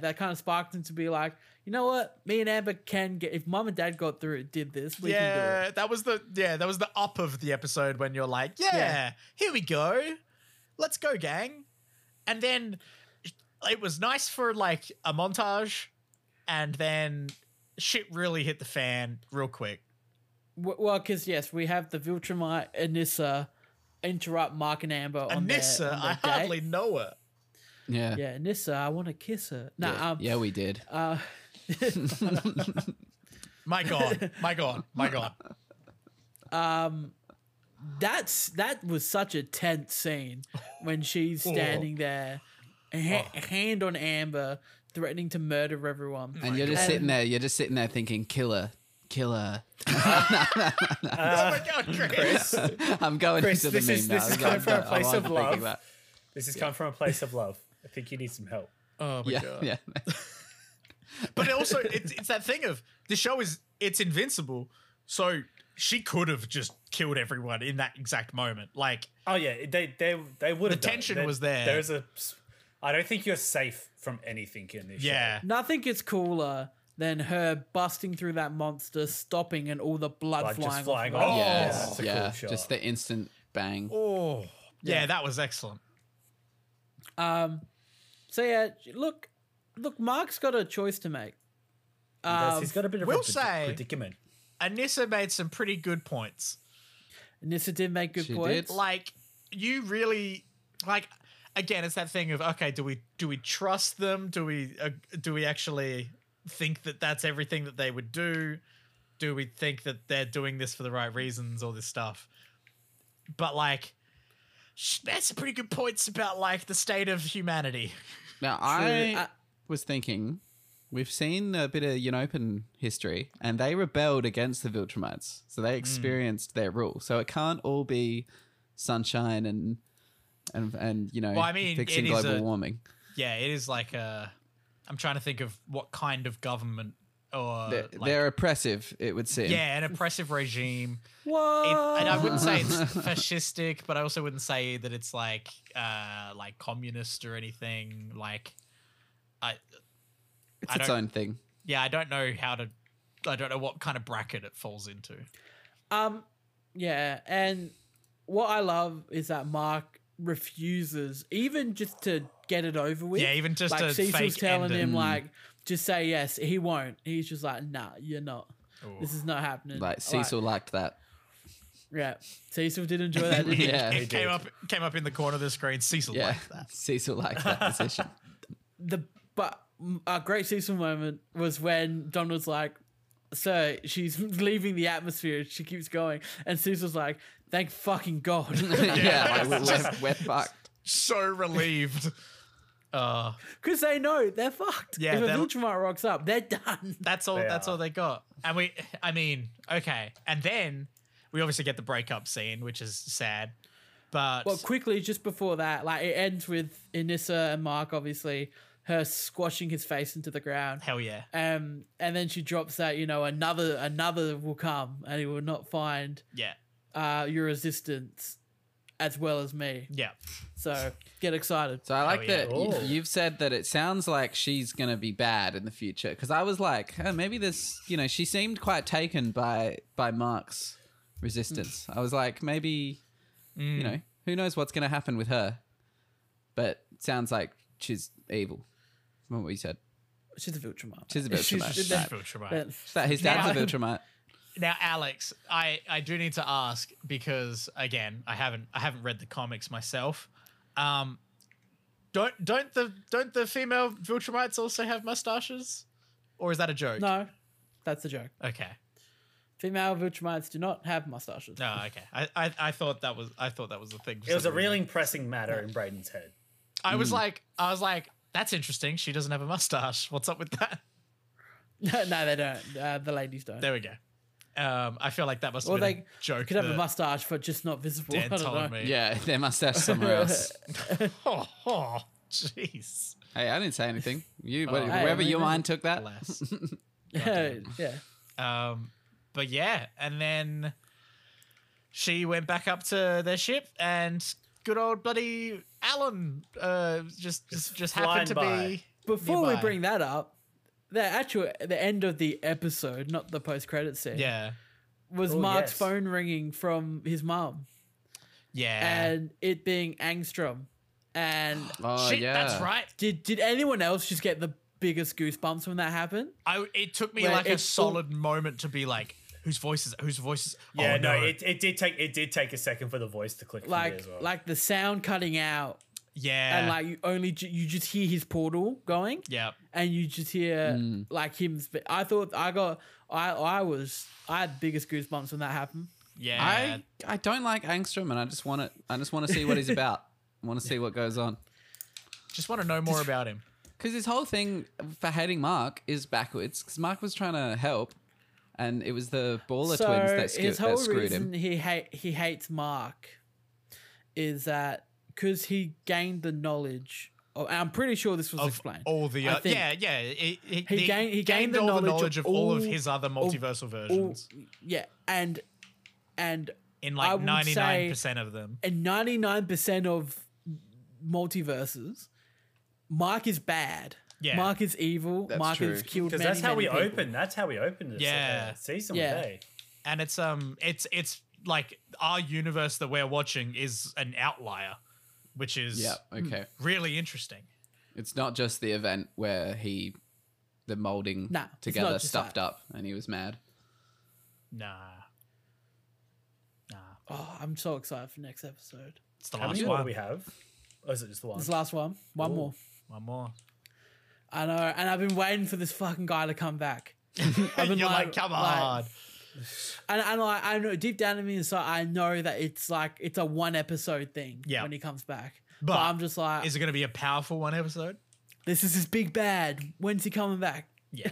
you know what? Me and Amber can get, if mum and dad got through it, did this, we can do it. That was the up of the episode when you're like, yeah, here we go. Let's go, gang. And then it was nice for like a montage, and then shit really hit the fan real quick. Well, because yes, we have the Viltrumite Anissa interrupt Mark and Amber on Anissa, their I date. hardly know her. Yeah. Yeah, Anissa, I want to kiss her. Nah, Yeah, we did. My God. that was such a tense scene when she's standing there, hand on Amber, threatening to murder everyone. And you're just sitting there. You're just sitting there thinking, killer. Oh my God, Chris. I'm going Chris, into the this meme is- now. this is coming from a I'm place of thinking love. about- This has come from a place of love. I think you need some help. Oh my Yeah, God. yeah. But also, it's that thing of the show it's invincible. So she could have just killed everyone in that exact moment. Like, Oh yeah, they would have. The tension was there. There's I don't think you're safe from anything in this. yeah. Nothing gets cooler than her busting through that monster, stopping, and all the blood Like flying, just flying off. off. Oh. Yeah, That's a yeah. cool shot. Just the instant bang. Oh. Yeah, that was excellent. So yeah, look, Mark's got a choice to make. He's got a bit of We'll a say- predicament. Anissa made some pretty good points. Nissa did make good She points. did. Like, you really like. Again, it's that thing of okay, do we trust them? Do we actually think that that's everything that they would do? Do we think that they're doing this for the right reasons? All this stuff, but like, that's some pretty good points about like the state of humanity. Now, I was thinking, we've seen a bit of Unopen history, and they rebelled against the Viltrumites, so they experienced their rule. So it can't all be sunshine and Well, I mean, fixing it is global warming. Yeah, it is like I'm trying to think of what kind of government or They're oppressive, it would seem. an oppressive regime. What? And I wouldn't say it's fascistic, but I also wouldn't say that it's like communist or anything. Like, It's I its don't- own thing. yeah, I don't know I don't know what kind of bracket it falls into. Yeah, and what I love is that Mark refuses even just to get it over with. Yeah, even just like to Cecil's fake telling end it. him like, just say yes. He won't. He's just like, nah, you're not. This is not happening. Like, Cecil liked that. Yeah, Cecil did enjoy that. Didn't he? Yeah. It came up in the corner of the screen. Cecil Yeah. liked that. Cecil liked that position. But a great Cecil moment was when Donald's like, "Sir, she's leaving the atmosphere. She keeps going," and Cecil's like, "Thank fucking God." yeah, like, we're fucked. So relieved. Because they know they're fucked. Yeah, if a they're- Viltrumite rocks up, they're done. That's all. They That's are. all they got. And okay. And then we obviously get the breakup scene, which is sad. But Well, quickly, just before that, like it ends with Inissa and Mark, obviously, her squashing his face into the ground. hell yeah, And then she drops that, another will come and he will not find yeah, your resistance as well as me. yeah. So get excited. So I like yeah. that Ooh. you've said that it sounds like she's going to be bad in the future. Because I was like, maybe this, she seemed quite taken by Mark's resistance. I was like, maybe, who knows what's going to happen with her. But it sounds like she's evil, from what you said. She's a Viltrumite. She's a Viltrumite. She's- Right. Viltrumite. That his dad's a Yeah. Viltrumite. Now, Alex, I do need to ask because again, I haven't read the comics myself. Don't the female Viltrumites also have mustaches, or is that a joke? No, that's a joke. Okay. Female Viltrumites do not have mustaches. No. Okay. I thought that was the thing. for It was some a reason. really pressing matter in Braden's head. I was like, that's interesting. She doesn't have a mustache. What's up with that? No, they don't. The ladies don't. There we go. I feel like that must have Or been they a joke. could have a that mustache, but just not visible. Dan I don't told know. me. Yeah, their mustache somewhere else. Oh, jeez. Hey, I didn't say anything. You, Oh. wherever Hey, your I mean, mind took that. Alas. Yeah. But yeah, and then she went back up to their ship, and good old bloody Alan just happened to flying be. Before we nearby. bring that up, the end of the episode, not the post-credit scene, Yeah, was Oh, Mark's yes. phone ringing from his mum, yeah. and it being Angstrom. And Oh, Shit, yeah. that's right. did anyone else just get the biggest goosebumps when that happened? It took me Where like a it's solid moment to be like, whose voices? Yeah, Oh, no, it did take a second for the voice to click for me as well. Like the sound cutting out, yeah, and like you just hear his portal going, yeah. and you just hear like him. I thought I had biggest goosebumps when that happened. Yeah, I don't like Angstrom, and I just want to see what he's about. I want to see what goes on. just want to know more about him. Because his whole thing for hating Mark is backwards. Because Mark was trying to help, and it was the Baller So twins that, his whole screwed reason him. he hates Mark is that because he gained the knowledge. And I'm pretty sure this was Of explained. all the I other, think yeah. He gained the all the knowledge knowledge of of all of all- his other multiversal versions. Yeah, and In I like would 99% of them. in 99% of multiverses, Mark is bad. Yeah. Mark is evil. That's Mark true. has killed Because many, that's how many we people. open. That's how we open this Yeah. season. Yeah. Hey. And it's like our universe that we're watching is an outlier, which is Yeah, okay. really interesting. It's not just the event where the molding Nah, it's together not just stuffed that. up and he was mad. Nah. Oh, I'm so excited for next episode. It's the How last many more do one. we have? Or is it just the one? This last one. One Ooh. more. One more. I know, and I've been waiting for this fucking guy to come back. I've been You're like, come on. And I know deep down in me inside, I know that it's a one episode thing Yeah. when he comes back. But But I'm just like, Is it going to be a powerful one episode? this is his big bad. When's he coming back? Yeah.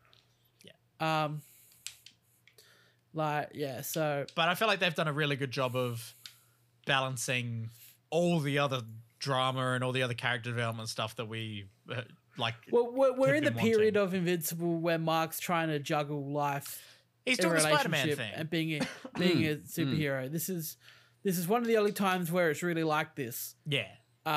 So But I feel like they've done a really good job of balancing all the other drama and all the other character development stuff that we like. well, we're Could in the be period wanting. of Invincible where Mark's trying to juggle life, He's a doing the Spider-Man relationship, thing. and being a superhero. This is one of the only times where it's really like this. Yeah.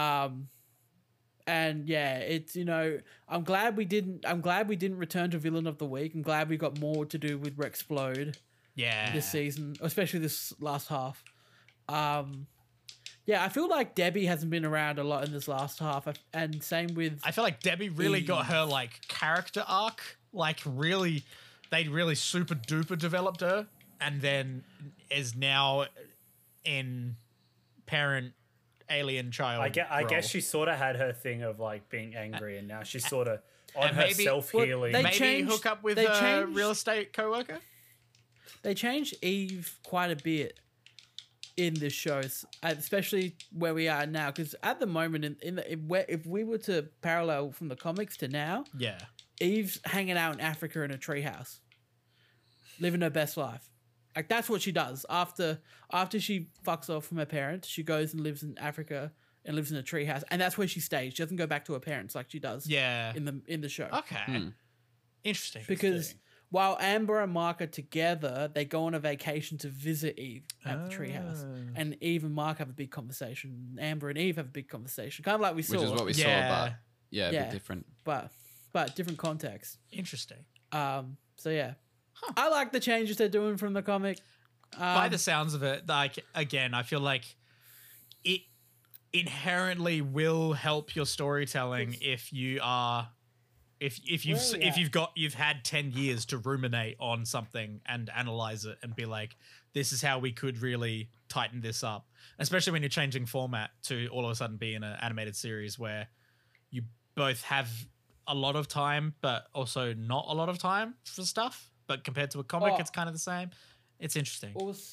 And yeah, it's I'm glad we didn't return to Villain of the Week. I'm glad we got more to do with Rexplode Yeah. this season, especially this last half. Yeah, I feel like Debbie hasn't been around a lot in this last half, and same with I feel like Debbie really got her like character arc. Like really, they really super duper developed her, and then is now in parent alien child. I role. guess she sort of had her thing of like being angry, and now she's sort of on and her maybe- self healing. They maybe changed- hook up with they a changed- real estate coworker. they changed Eve quite a bit in this show, especially where we are now. Because at the moment, if we were to parallel from the comics to now, Yeah. Eve's hanging out in Africa in a treehouse, living her best life. Like that's what she does after she fucks off from her parents. She goes and lives in Africa and lives in a treehouse, and that's where she stays. She doesn't go back to her parents like she does. Yeah. In the show. Okay. Interesting. Because while Amber and Mark are together, they go on a vacation to visit Eve at the treehouse, and Eve and Mark have a big conversation. Amber and Eve have a big conversation, kind of like we saw, Which is what we saw, but yeah, a Yeah. bit different. but different context. Interesting. So yeah, I like the changes they're doing from the comic. By the sounds of it, like again, I feel like it inherently will help your storytelling if you are if you've had 10 years to ruminate on something and analyze it and be like, this is how we could really tighten this up, especially when you're changing format to all of a sudden be in an animated series where you both have a lot of time but also not a lot of time for stuff, but compared to a comic it's kind of the same. It's interesting.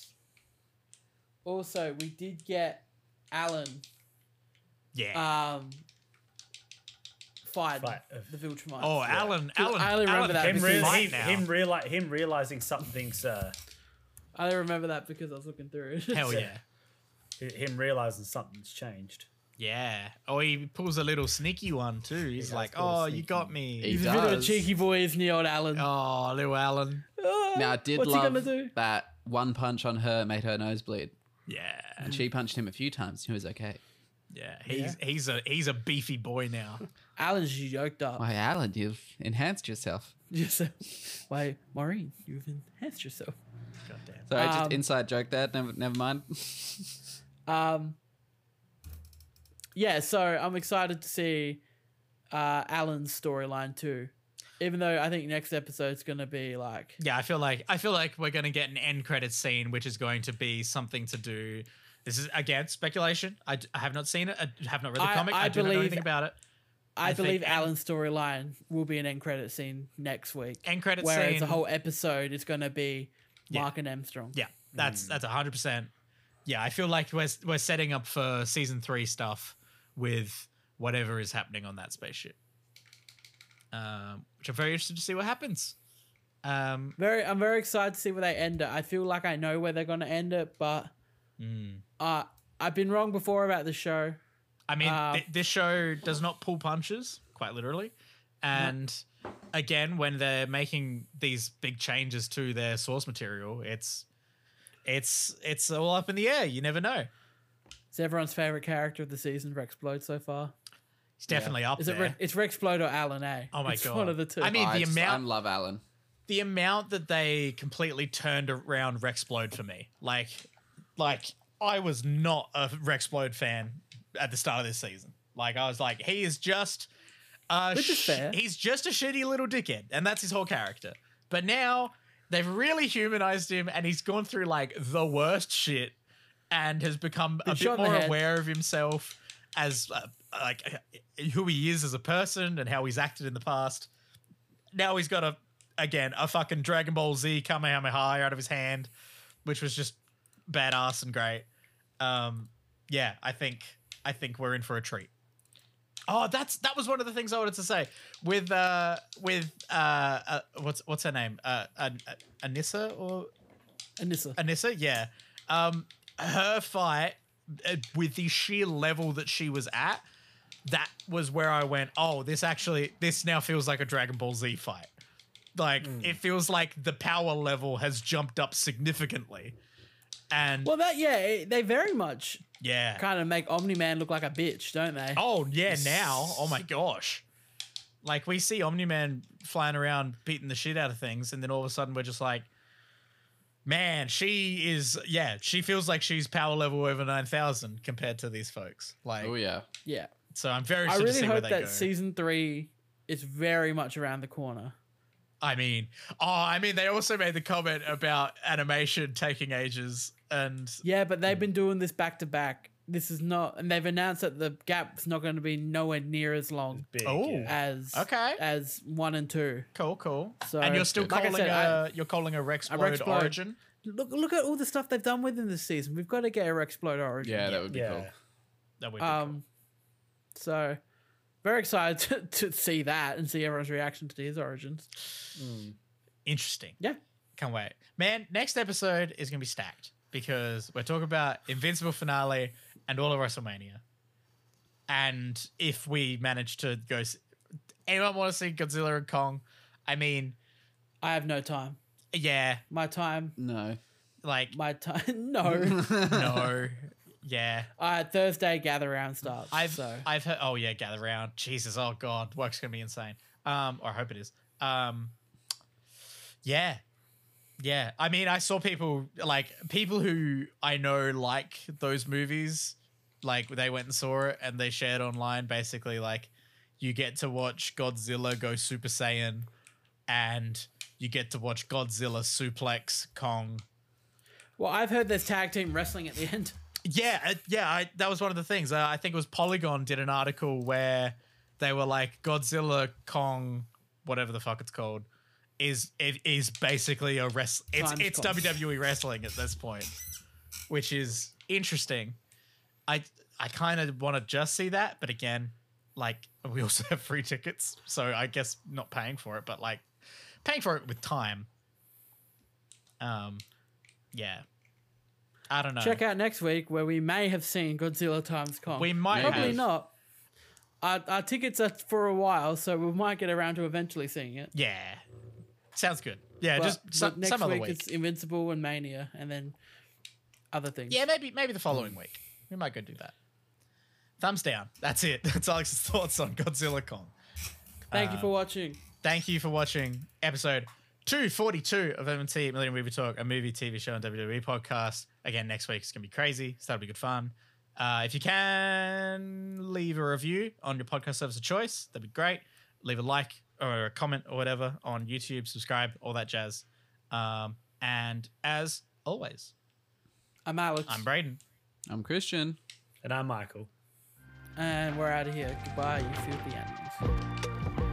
Also, we did get Alan fight the Viltrumite. Oh, Alan! I only remember that Him realizing something's I only remember that because I was looking through it. Hell yeah. him realizing something's changed. Yeah. Oh, he pulls a little sneaky one too. He's like, "Oh, you got me." He He's a bit of a does. cheeky boy, isn't he, old Alan? Oh, little Alan. Now, I did What's he love gonna do? that one punch on her made her nose bleed. Yeah. And she punched him a few times. He was okay. Yeah. He's a beefy boy now. Alan's yoked up. Why, Alan, you've enhanced yourself. Why, Maureen, you've enhanced yourself. Goddamn. Sorry, just inside joke there. Never mind. Yeah, so I'm excited to see Alan's storyline too. Even though I think next episode's gonna be like, Yeah, I feel like we're gonna get an end credits scene, which is going to be something to do. This is again speculation. I have not seen it. I have not read the comic. I do not know anything about it. I believe think Alan's storyline will be an end credit scene next week. End credits whereas scene. the whole episode is gonna be Mark and Armstrong. Yeah, that's 100%. Yeah, I feel like we're setting up for season 3 stuff with whatever is happening on that spaceship. Which I'm very interested to see what happens. I'm very excited to see where they end it. I feel like I know where they're gonna end it, but I've been wrong before about the show. I mean, this show does not pull punches, quite literally. And again, when they're making these big changes to their source material, it's all up in the air. You never know. It's everyone's favorite character of the season, Rexplode, so far. He's definitely up there. It's Rexplode or Alan, eh? Oh my it's God. one of the two. I mean, I love Alan. The amount that they completely turned around Rexplode for me. Like I was not a Rexplode fan at the start of this season. Like I was like, he is just Which is fair. He's just a shitty little dickhead, and that's his whole character. But now they've really humanized him, and he's gone through like the worst shit, and has become a bit more aware of himself as like who he is as a person and how he's acted in the past. Now he's got a fucking Dragon Ball Z Kamehameha out of his hand, which was just badass and great. Yeah, I think we're in for a treat. Oh, that was one of the things I wanted to say with what's her name? Anissa. Anissa, yeah. Her fight with the sheer level that she was at, that was where I went, oh, this now feels like a Dragon Ball Z fight. Like it feels like the power level has jumped up significantly. And they very much yeah kind of make Omni-Man look like a bitch, don't they? Oh yeah, now oh my gosh, like we see Omni-Man flying around beating the shit out of things, and then all of a sudden we're just like, man, she feels like she's power level over 9,000 compared to these folks. Like, oh yeah. So I'm very. I really really to see where hope they that go. season 3 is very much around the corner. I mean, they also made the comment about animation taking ages, and yeah, but they've been doing this back to back. This is not, and they've announced that the gap's not going to be nowhere near as long as 1 and 2. Cool. So, And you're still like I calling said, you're calling a Rexplode Origin. look at all the stuff they've done within this season. We've got to get a Rex Explode Origin. Yeah, that would be Yeah. cool. That would be cool. So very excited to see that and see everyone's reaction to his origins. Interesting. Yeah. Can't wait. Man, next episode is going to be stacked because we're talking about Invincible finale and all of WrestleMania. And if we manage to go... Anyone want to see Godzilla and Kong? I mean, I have no time. yeah, My time. No. like, My time. No. no. Yeah. Thursday gather round starts. I've heard... Oh, yeah, gather round. Jesus, oh, God. Work's going to be insane. Or I hope it is. Yeah. Yeah. I mean, I saw people who I know like those movies, like they went and saw it and they shared online basically like you get to watch Godzilla go Super Saiyan and you get to watch Godzilla suplex Kong. Well, I've heard there's tag team wrestling at the end. Yeah. That was one of the things. I think it was Polygon did an article where they were like Godzilla Kong, whatever the fuck it's called, is basically a it's WWE wrestling at this point, which is interesting. I kind of want to just see that, but again, like we also have free tickets, so I guess not paying for it, but like paying for it with time. Yeah, I don't know. Check out next week where we may have seen Godzilla times Kong. We might Probably have. not. Our tickets are for a while, so we might get around to eventually seeing it. Yeah, sounds good. Yeah, But just some next other week week. it's Invincible and Mania, and then other things. Yeah, maybe the following week. We might go do that. Thumbs down. That's it. That's Alex's thoughts on Godzilla Kong. Thank you for watching. Thank you for watching episode 242 of M&T Millennium Movie Talk, a movie, TV show, and WWE podcast. Again, next week is going to be crazy, so that'll be good fun. If you can leave a review on your podcast service of choice, that'd be great. Leave a like or a comment or whatever on YouTube, subscribe, all that jazz. And as always, I'm Alex. I'm Braden. I'm Christian. And I'm Michael. And we're out of here. Goodbye, you filthy animals.